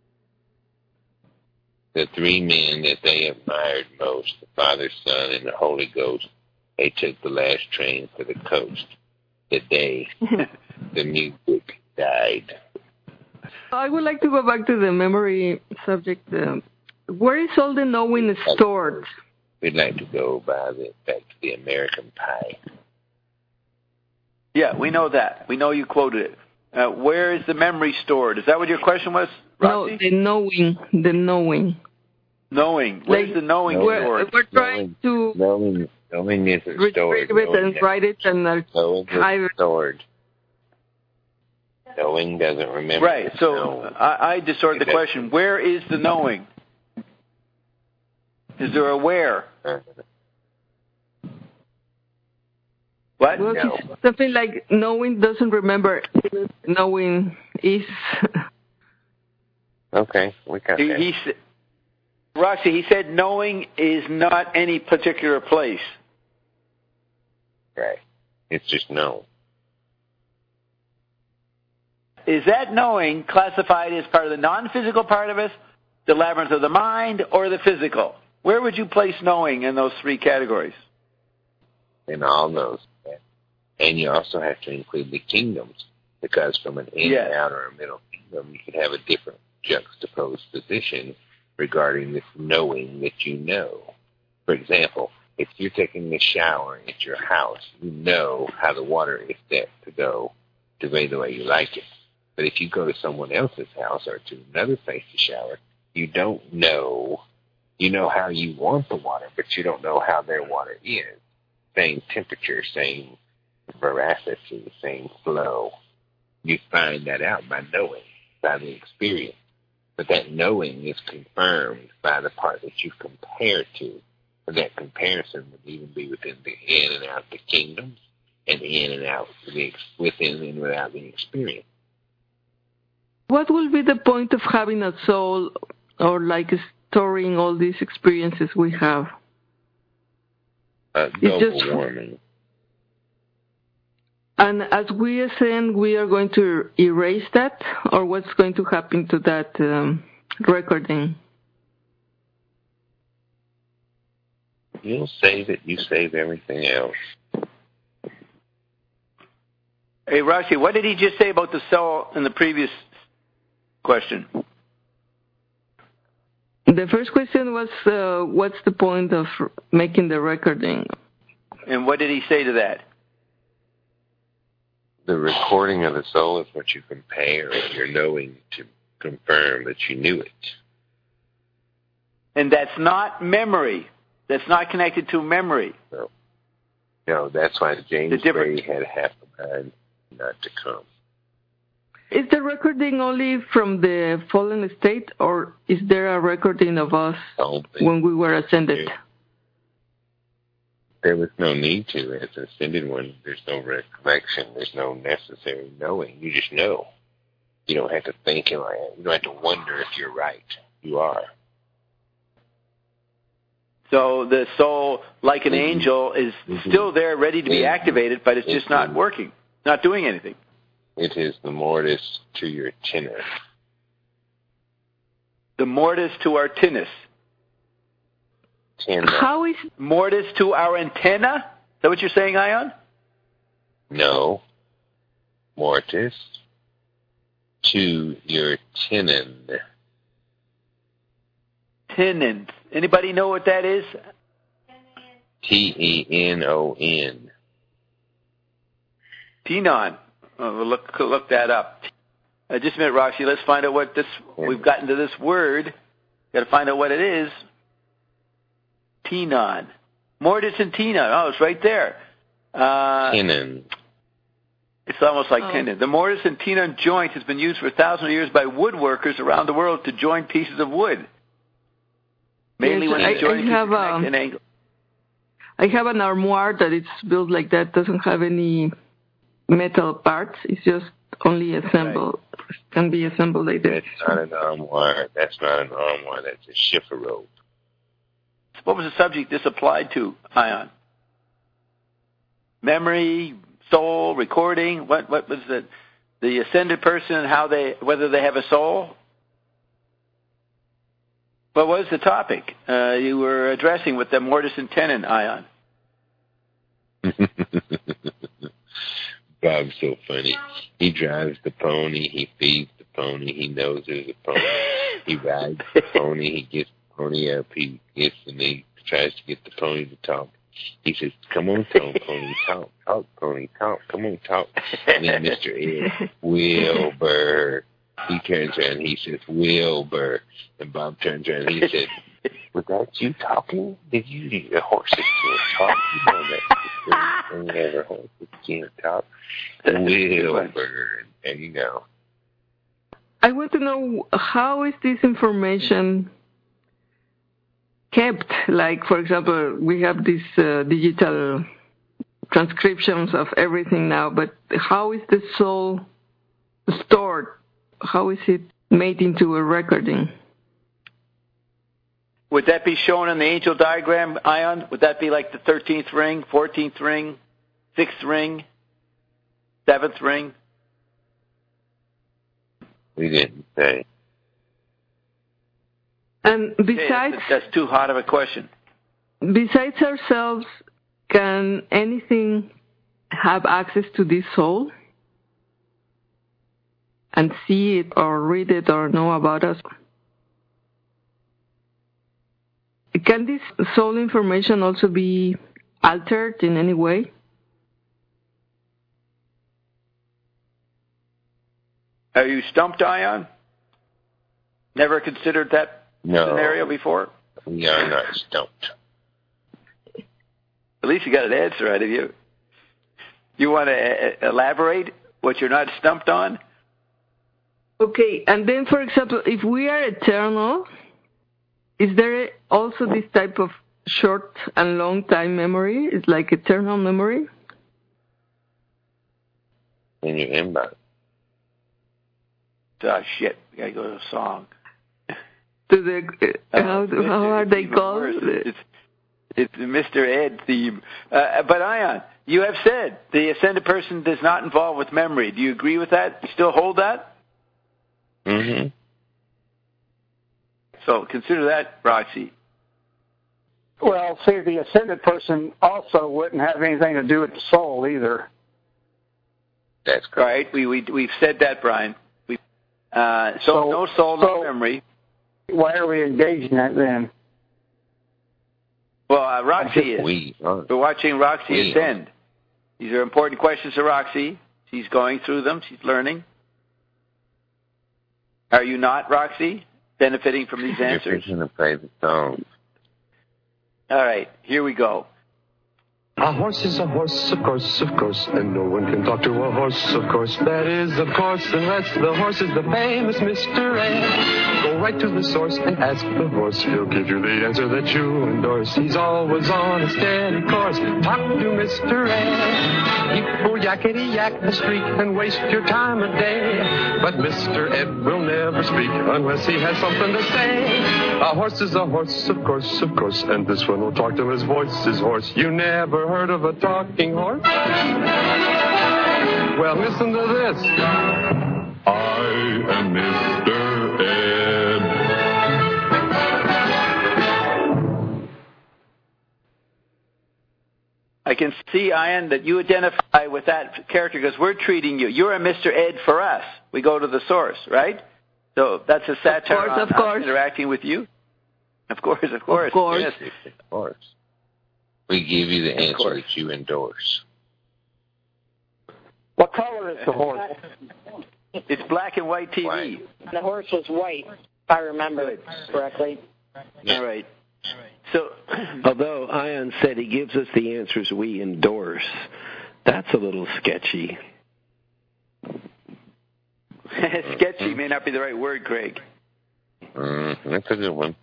The three men that they admired most, the Father, Son, and the Holy Ghost, they took the last train for the coast. The day the music died. I would like to go back to the memory subject. Where is all the knowing stored? We'd like to go back to the American Pie. Yeah, we know that. We know you quoted it. Where is the memory stored? Is that what your question was, Roxy? No, the knowing. Knowing. Where's the knowing stored? We're trying to knowing isn't stored. Retrieve it and write it and archive it. Stored. Knowing doesn't remember. Right. So I distort the question. Where is the knowing? Is there a where? What? Well, No. something like knowing doesn't remember. Knowing is. Okay, we got that. Roxy, he said knowing is not any particular place. Right. It's just known. Is that knowing classified as part of the non-physical part of us, the labyrinth of the mind, or the physical? Where would you place knowing in those three categories? In all those. And you also have to include the kingdoms, because from an in and out or a middle kingdom, you could have a different juxtaposed position regarding this knowing that you know. For example, if you're taking a shower at your house, you know how the water is set to go the way you like it. But if you go to someone else's house or to another place to shower, you don't know. You know how you want the water, but you don't know how their water is. Same temperature, same veracity, same flow. You find that out by knowing, by the experience. But that knowing is confirmed by the part that you compare to. And that comparison would even be within the in and out the kingdoms and in and out within and without the experience. What will be the point of having a soul or like storing all these experiences we have? Global warming. And as we ascend, we are going to erase that? Or what's going to happen to that recording? You'll save it. You save everything else. Hey, Roxy, what did he just say about the soul in the previous question? The first question was, what's the point of making the recording? And what did he say to that? The recording of the soul is what you compare and you're knowing to confirm that you knew it. And that's not memory. That's not connected to memory. No, that's why James Gray had half a mind not to come. Is the recording only from the fallen state, or is there a recording of us when we were ascended? There was no need to. As an ascended one, there's no recollection. There's no necessary knowing. You just know. You don't have to think. You don't have to wonder if you're right. You are. So the soul, like an angel, is still there, ready to be activated, but it's just not working, not doing anything. It is the mortis to your tennis. The mortis to our tennis. How is mortis to our antenna? Is that what you're saying, Ion? No. Mortis to your tenon. Tenon. Anybody know what that is? Tenon. Tenon. We'll look that up. Just a minute, Roxy. Let's find out what this. We've gotten to this word. Got to find out what it is. Tenon. Mortis and tenon. Oh, it's right there. Tenon. It's almost like tenon. The mortis and tenon joint has been used for thousands of years by woodworkers around the world to join pieces of wood. Mainly when it's joining an angle. I have an armoire that it's built like that. Doesn't have any metal parts. It's just only assembled. Right. Can be assembled like this. That's not an armoire. That's a shifter rope. What was the subject this applied to, Ion? Memory, soul, recording. What was it? The ascended person and whether they have a soul. What was the topic you were addressing with the mortis and tenon, Ion? Bob's so funny. He drives the pony. He feeds the pony. He knows there's a pony. He rides the pony. He gets the pony up. He tries to get the pony to talk. He says, "Come on, pony, talk, pony, talk. Come on, talk." And then Mr. Ed, Wilbur. He turns around and he says, "Wilbur." And Bob turns around and he said, "Was that you talking? Did you horses can't talk? You know that whenever horses can't talk." Wilbur. There you go. I want to know, how is this information kept? Like, for example, we have this digital transcriptions of everything now, but how is the soul stored? How is it made into a recording? Would that be shown in the angel diagram, Ion? Would that be like the 13th ring, 14th ring, 6th ring, 7th ring? We didn't say. And besides... Okay, that's too hot of a question. Besides ourselves, can anything have access to this soul? And see it or read it or know about us? Can this soul information also be altered in any way? Are you stumped, Ion? Never considered that scenario before? We are not stumped. At least you got an answer out of you. You want to elaborate what you're not stumped on? Okay, and then, for example, if we are eternal, is there also this type of short and long time memory? It's like eternal memory? In your inbox. Shit, we got to go to a song. How are they called? It's the Mr. Ed theme. But Ion, you have said the ascended person does not involve with memory. Do you agree with that? You still hold that? Mm-hmm. So consider that, Roxy. Well, see, the ascended person also wouldn't have anything to do with the soul either. That's correct. Right. We've said that, Brian. So no soul, no memory. Why are we engaged in that then? Well, Roxy is. We're watching Roxy ascend. These are important questions to Roxy. She's going through them. She's learning. Are you not, Roxy, benefiting from these answers? You're to play the song. All right, here we go. A horse is a horse, of course, and no one can talk to a horse, of course. That is, of course, unless the horse is the famous Mr. A. Go right to the source and ask the horse. He'll give you the answer that you endorse. He's always on a steady course. Talk to Mr. A. People yakety-yak the street and waste your time a day. But Mr. Ed will never speak unless he has something to say. A horse is a horse, of course, and this one will talk till his voice is hoarse. You never heard of a talking horse? Well, listen to this. I am Mr. Ed. I can see, Ian, that you identify with that character because we're treating you. You're a Mr. Ed for us. We go to the source, right? So that's a satire on us interacting with you? Of course. Of course. Yes. Of course. We give you the answer that you endorse. What color is the horse? It's black and white TV. White. The horse was white, if I remember correctly. Yeah. All right. So, although Ion said he gives us the answers we endorse, that's a little sketchy. Sketchy may not be the right word, Craig. That's a good one.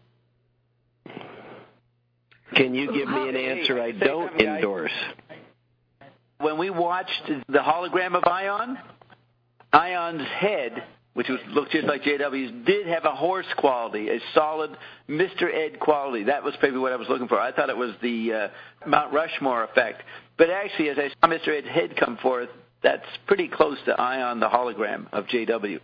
Can you give me an answer I don't endorse? When we watched the hologram of Ion, Ion's head, which looked just like JW's, did have a horse quality, a solid Mr. Ed quality. That was probably what I was looking for. I thought it was the Mount Rushmore effect. But actually, as I saw Mr. Ed's head come forth, that's pretty close to Ion, the hologram of JW.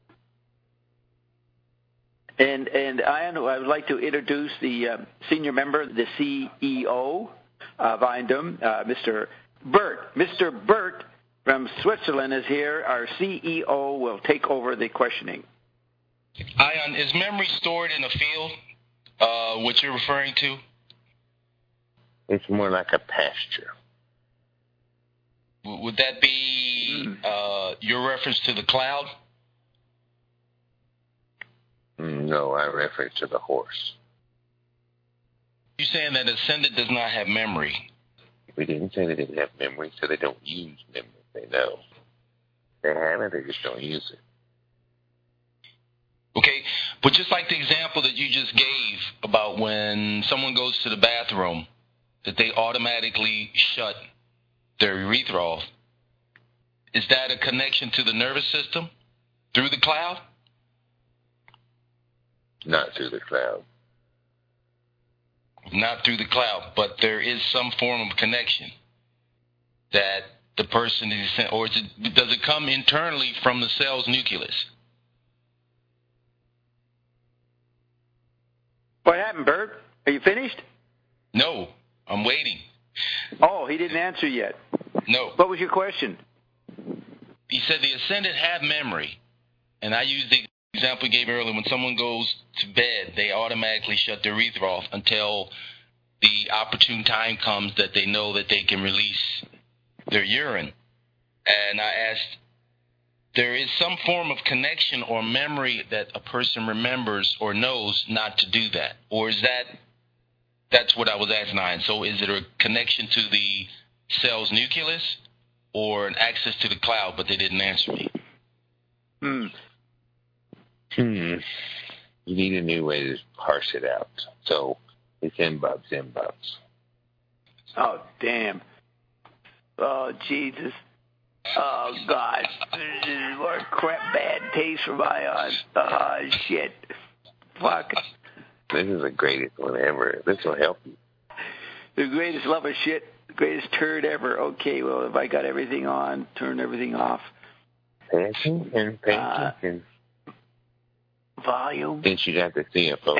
And Ion, I would like to introduce the senior member, the CEO of Indum, Mr. Bert. Mr. Bert from Switzerland is here. Our CEO will take over the questioning. Ion, is memory stored in a field, what you're referring to? It's more like a pasture. Would that be your reference to the cloud? No, I reference to the horse. You're saying that ascended does not have memory? We didn't say they didn't have memory, so they don't use memory. They know. They have it, they just don't use it. Okay, but just like the example that you just gave about when someone goes to the bathroom, that they automatically shut their urethra off. Is that a connection to the nervous system through the cloud? Not through the cloud. Not through the cloud, but there is some form of connection that the person is, or does it come internally from the cell's nucleus? What happened, Bert? Are you finished? No, I'm waiting. Oh, he didn't answer yet. No. What was your question? He said the ascended have memory, and I used the example he gave earlier. When someone goes to bed, they automatically shut their urethra off until the opportune time comes that they know that they can release their urine. And I asked, there is some form of connection or memory that a person remembers or knows not to do that? Or is that's what I was asking, Ian. So is it a connection to the cell's nucleus or an access to the cloud, but they didn't answer me? You need a new way to parse it out. So it's M-bubs. Oh, damn. Oh, Jesus. Oh, God. This is more crap, bad taste from Ion. Oh, shit. Fuck. This is the greatest one ever. This will help you. The greatest love of shit. The greatest turd ever. Okay, well, if I got everything on, turn everything off. Pay attention. Volume. Since you got the CFO.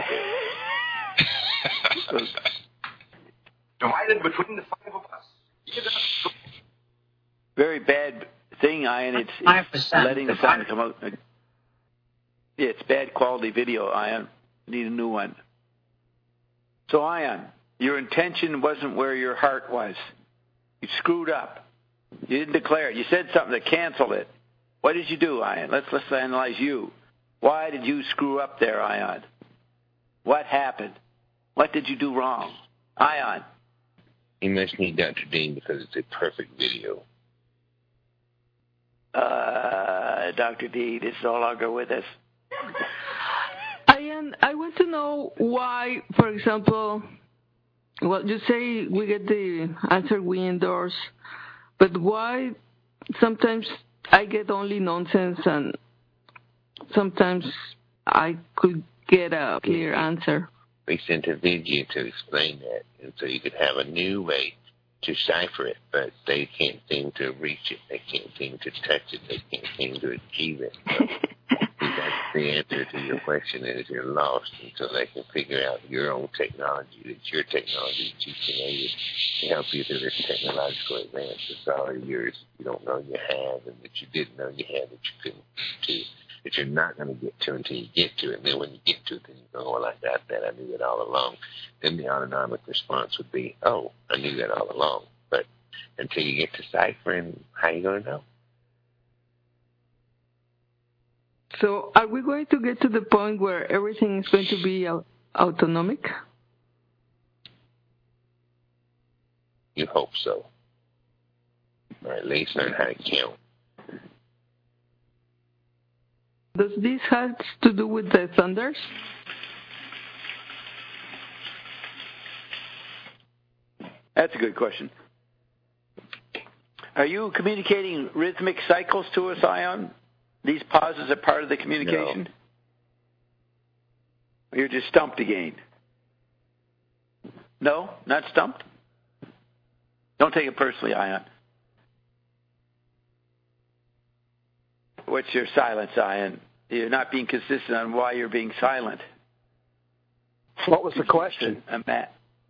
Divided between the five of us. Very bad thing, Ian. It's letting the sound come out. Yeah, it's bad quality video, Ian. Need a new one. So, Ian, your intention wasn't where your heart was. You screwed up. You didn't declare it. You said something that canceled it. What did you do, Ian? Let's analyze you. Why did you screw up there, Ion? What happened? What did you do wrong? Ion. You must need Dr. Dean because it's a perfect video. Dr. Dean is no longer with us. Ian, I want to know why, for example, well, you say we get the answer we endorse, but why sometimes I get only nonsense and sometimes I could get a clear answer? We sent a video to explain that, and so you could have a new way to cipher it, but they can't seem to reach it. They can't seem to touch it. They can't seem to achieve it. So that's the answer to your question is you're lost until they can figure out your own technology, that's your technology that you created to help you through this technological advance. It's all yours. You don't know you have, and that you didn't know you had that you couldn't do. That you're not going to get to until you get to it. And then when you get to it, then you go, well, I got that. I knew it all along. Then the autonomic response would be, oh, I knew that all along. But until you get to ciphering, how are you going to know? So are we going to get to the point where everything is going to be autonomic? You hope so. Or at least learn how to count. Does this have to do with the thunders? That's a good question. Are you communicating rhythmic cycles to us, Ion? These pauses are part of the communication? No. Or you're just stumped again? No? Not stumped? Don't take it personally, Ion. What's your silence, Ion? You're not being consistent on why you're being silent. What was the question? Matt.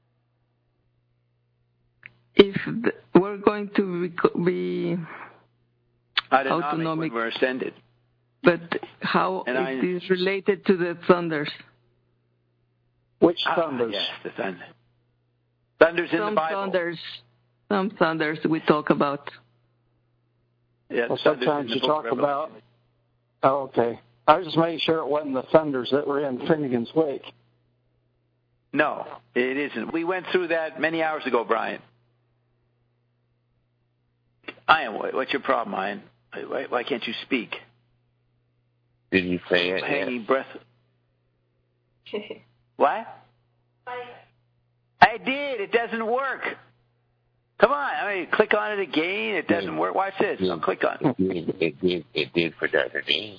If we're going to be autonomic when we're ascended. But how is this related to the thunders? Which thunders? Yes, the thunder. Thunders in the Bible. Some thunders we talk about. Yeah, well, sometimes you talk about... Oh, okay. I was just making sure it wasn't the thunders that were in Finnegan's Wake. No, it isn't. We went through that many hours ago, Brian. Ian, what's your problem, Ian? Why can't you speak? Did you say it? Hanging breath. What? I did. It doesn't work. Come on. I mean, click on it again. It doesn't work. Watch this. I'll click on it. It did for the other day.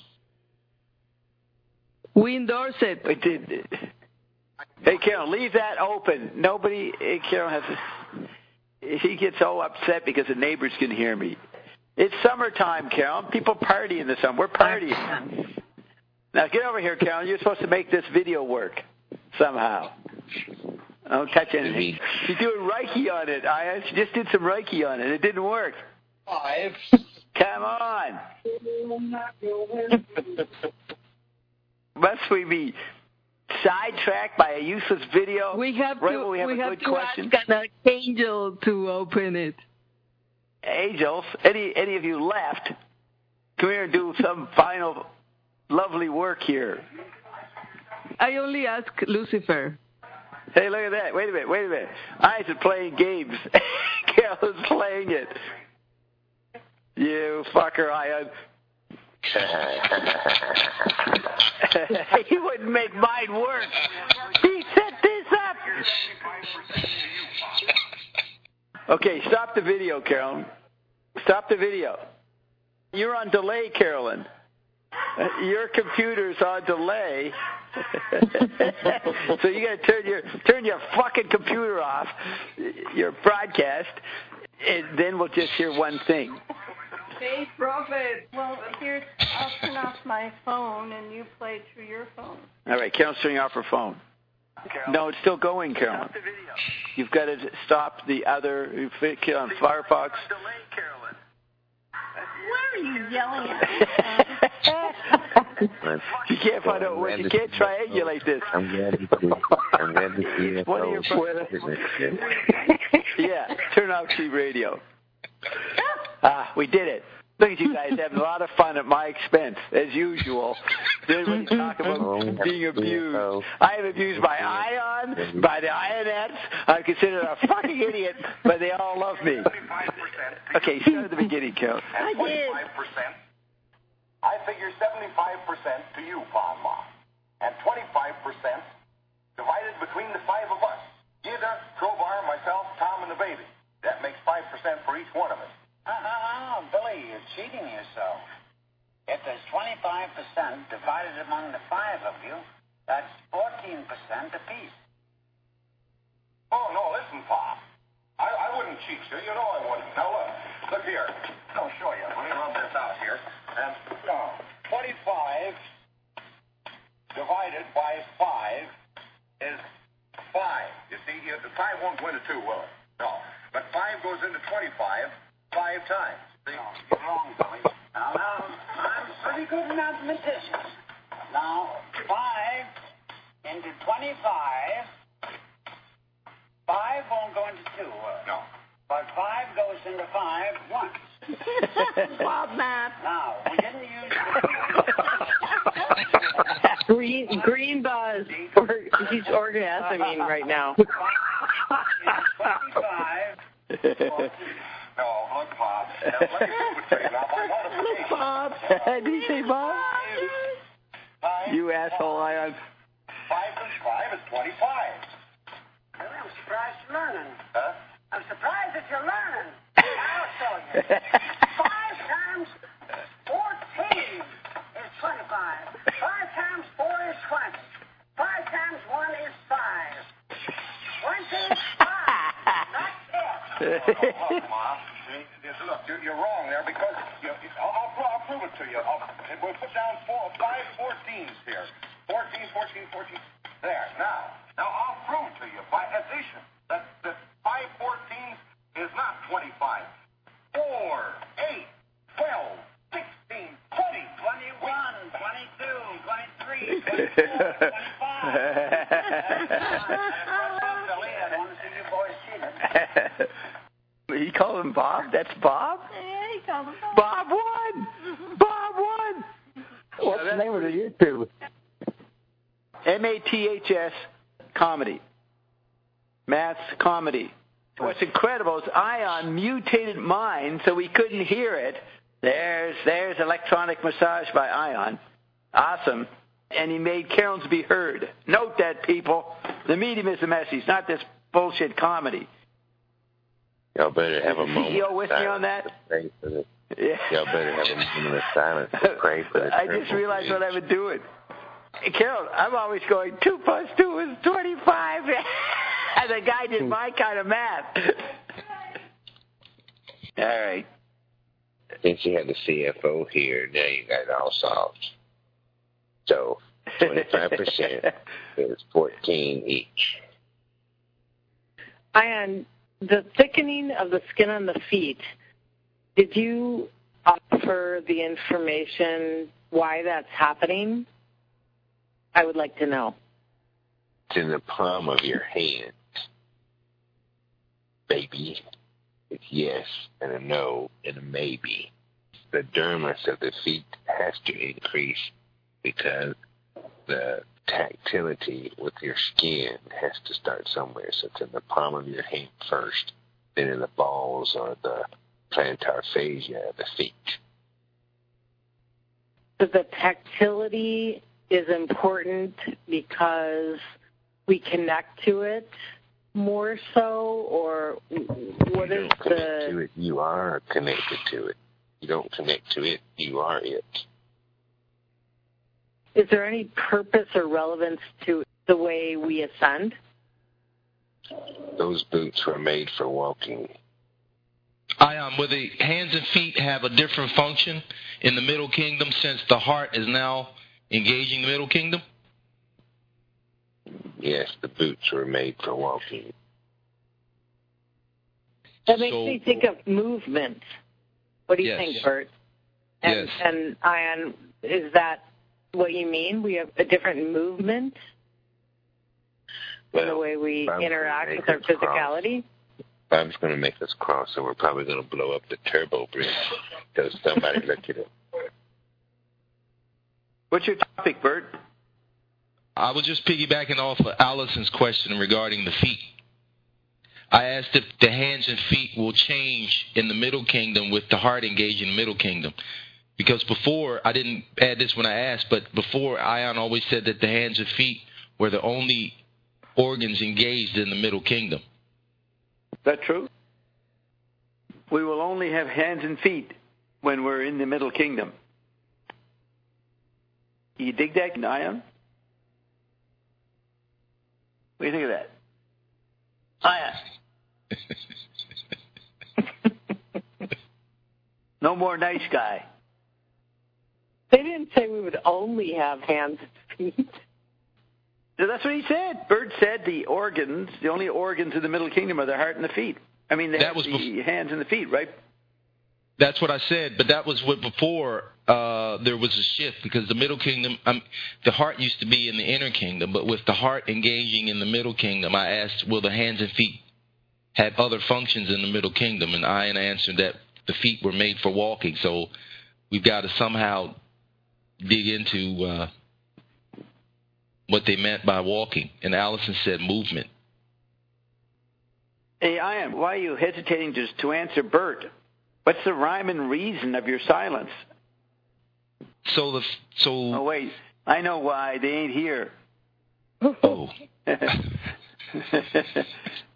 We endorse it. It did. Hey, Carol, leave that open. Nobody, hey, Carol has to, he gets all upset because the neighbors can hear me. It's summertime, Carol. People party in the summer. We're partying. Now, get over here, Carol. You're supposed to make this video work somehow. Don't touch anything. She's doing Reiki on it. She just did some Reiki on it. It didn't work. 5. Come on. Must we be sidetracked by a useless video? We have right to, when we have a good question? Ask an archangel to open it. Angels, any of you left, come here and do some final lovely work here. I only ask Lucifer. Hey, look at that. Wait a minute. I is playing games. Carol is playing it. You fucker, Ion. He wouldn't make mine work. He set this up. Okay, stop the video, Carolyn. Stop the video. You're on delay, Carolyn. Your computer's on delay. So you got to turn your fucking computer off, your broadcast, and then we'll just hear one thing. Hey, Prophet. Well, here, I'll turn off my phone, and you play through your phone. All right, Carol's turning off her phone. No, it's still going, Carolyn. You've got to stop the other on Firefox. Why are you yelling at me? You can't find out what you can't triangulate this. I'm glad to see it. One of your yeah, turn off Tree Radio. We did it. Look at you guys having a lot of fun at my expense, as usual. Then when you talk about being abused, I am abused by Ion, by the Ionettes. I'm considered a fucking idiot, but they all love me. Okay, start at the beginning, Carol. I did. I figure 75% to you, Palma, and 25% divided between the 5 of us. Either Crowbar, myself, Tom, and the baby. That makes 5% for each one of us. Billy, you're cheating yourself. If there's 25% divided among the 5 of you, that's 14% apiece. Oh, no, listen, Pop. I wouldn't cheat you. You know I wouldn't. Now, look here. I'll show you. Let me rub this out here. And 25 divided by 5 is 5. You see, the 5 won't go into 2, will it? No. But 5 goes into 25 5 times. See? No, you're wrong, Billy. Now, I'm pretty good mathematician. Now, 5 into 25, 5 won't go into 2, no. But 5 goes into 5 once. Bob math. Now, we didn't use Green buzz. He's orgasming right now. 25. No, look, Bob. Let me do it for you now. Look, Bob. Did he say Bob? You asshole, Ion. 5 times 5 is 25. Well, I'm surprised you're learning. Huh? I'm surprised that you're learning. I'll show you. 5 times 14 is 25. 5 times 4 is 20. 5 times 1 is 5. 20 is 5. Not 10. Look, Mom. Look, you're wrong there because I'll prove it to you. We'll put down 5 14s here. 14. There. Now I'll prove to you by addition that 5 14s is not 25. 4, 8, 12, 16, 20, 21, 22, 23, 24, 25. I want to see you boys cheating. He called him Bob? That's Bob? Yeah, he called him Bob. Bob won! Bob won! What's the name of the YouTube? MATHS Comedy. Maths Comedy. What's incredible is Ion mutated mine so we couldn't hear it. There's electronic massage by Ion. Awesome. And he made Carolyn's be heard. Note that, people. The medium is the message, not this bullshit comedy. Y'all better have a moment. You with me on that? Pray for the, Yeah. y'all better have a moment of silence to pray for the I just realized what I would do it. Hey, Carol, I'm always going 2 + 2 is 25, and the guy did my kind of math. All right. Since you had the CFO here, now you got it all solved. So 25% is 14 each. And the thickening of the skin on the feet, did you offer the information why that's happening? I would like to know. It's in the palm of your hand, baby. It's yes and a no and a maybe. The dermis of the feet has to increase because the tactility with your skin has to start somewhere. So it's in the palm of your hand first, then in the balls or the plantar fascia of the feet. So the tactility is important because we connect to it more so, or what is connect to it, you are connected to it. You don't connect to it, you are it. Is there any purpose or relevance to the way we ascend? Those boots were made for walking. Will the hands and feet have a different function in the Middle Kingdom since the heart is now engaging the Middle Kingdom? Yes, the boots were made for walking. That makes me think of movement. What do you think, Bert? Yes. And Ian, is that what you mean? We have a different movement in the way we interact with our physicality? Bob's going to make us cross, so we're probably going to blow up the turbo bridge because somebody looked at it. What's your topic, Bert? I was just piggybacking off of Allison's question regarding the feet. I asked if the hands and feet will change in the Middle Kingdom with the heart engaging the Middle Kingdom. Because before, I didn't add this when I asked, but before, Ion always said that the hands and feet were the only organs engaged in the Middle Kingdom. Is that true? We will only have hands and feet when we're in the Middle Kingdom. You dig that, Ion? What do you think of that? Ion. No more nice guy. They didn't say we would only have hands and feet. That's what he said. Bert said the only organs in the Middle Kingdom are the heart and the feet. I mean, the hands and the feet, right? That's what I said, but that was what before there was a shift because the Middle Kingdom, the heart used to be in the Inner Kingdom, but with the heart engaging in the Middle Kingdom, I asked, will the hands and feet have other functions in the Middle Kingdom? And Ian answered that the feet were made for walking, so we've got to somehow dig into what they meant by walking. And Allison said movement. Hey, Ian, why are you hesitating to answer Bert? What's the rhyme and reason of your silence? Oh, wait. I know why. They ain't here. Oh.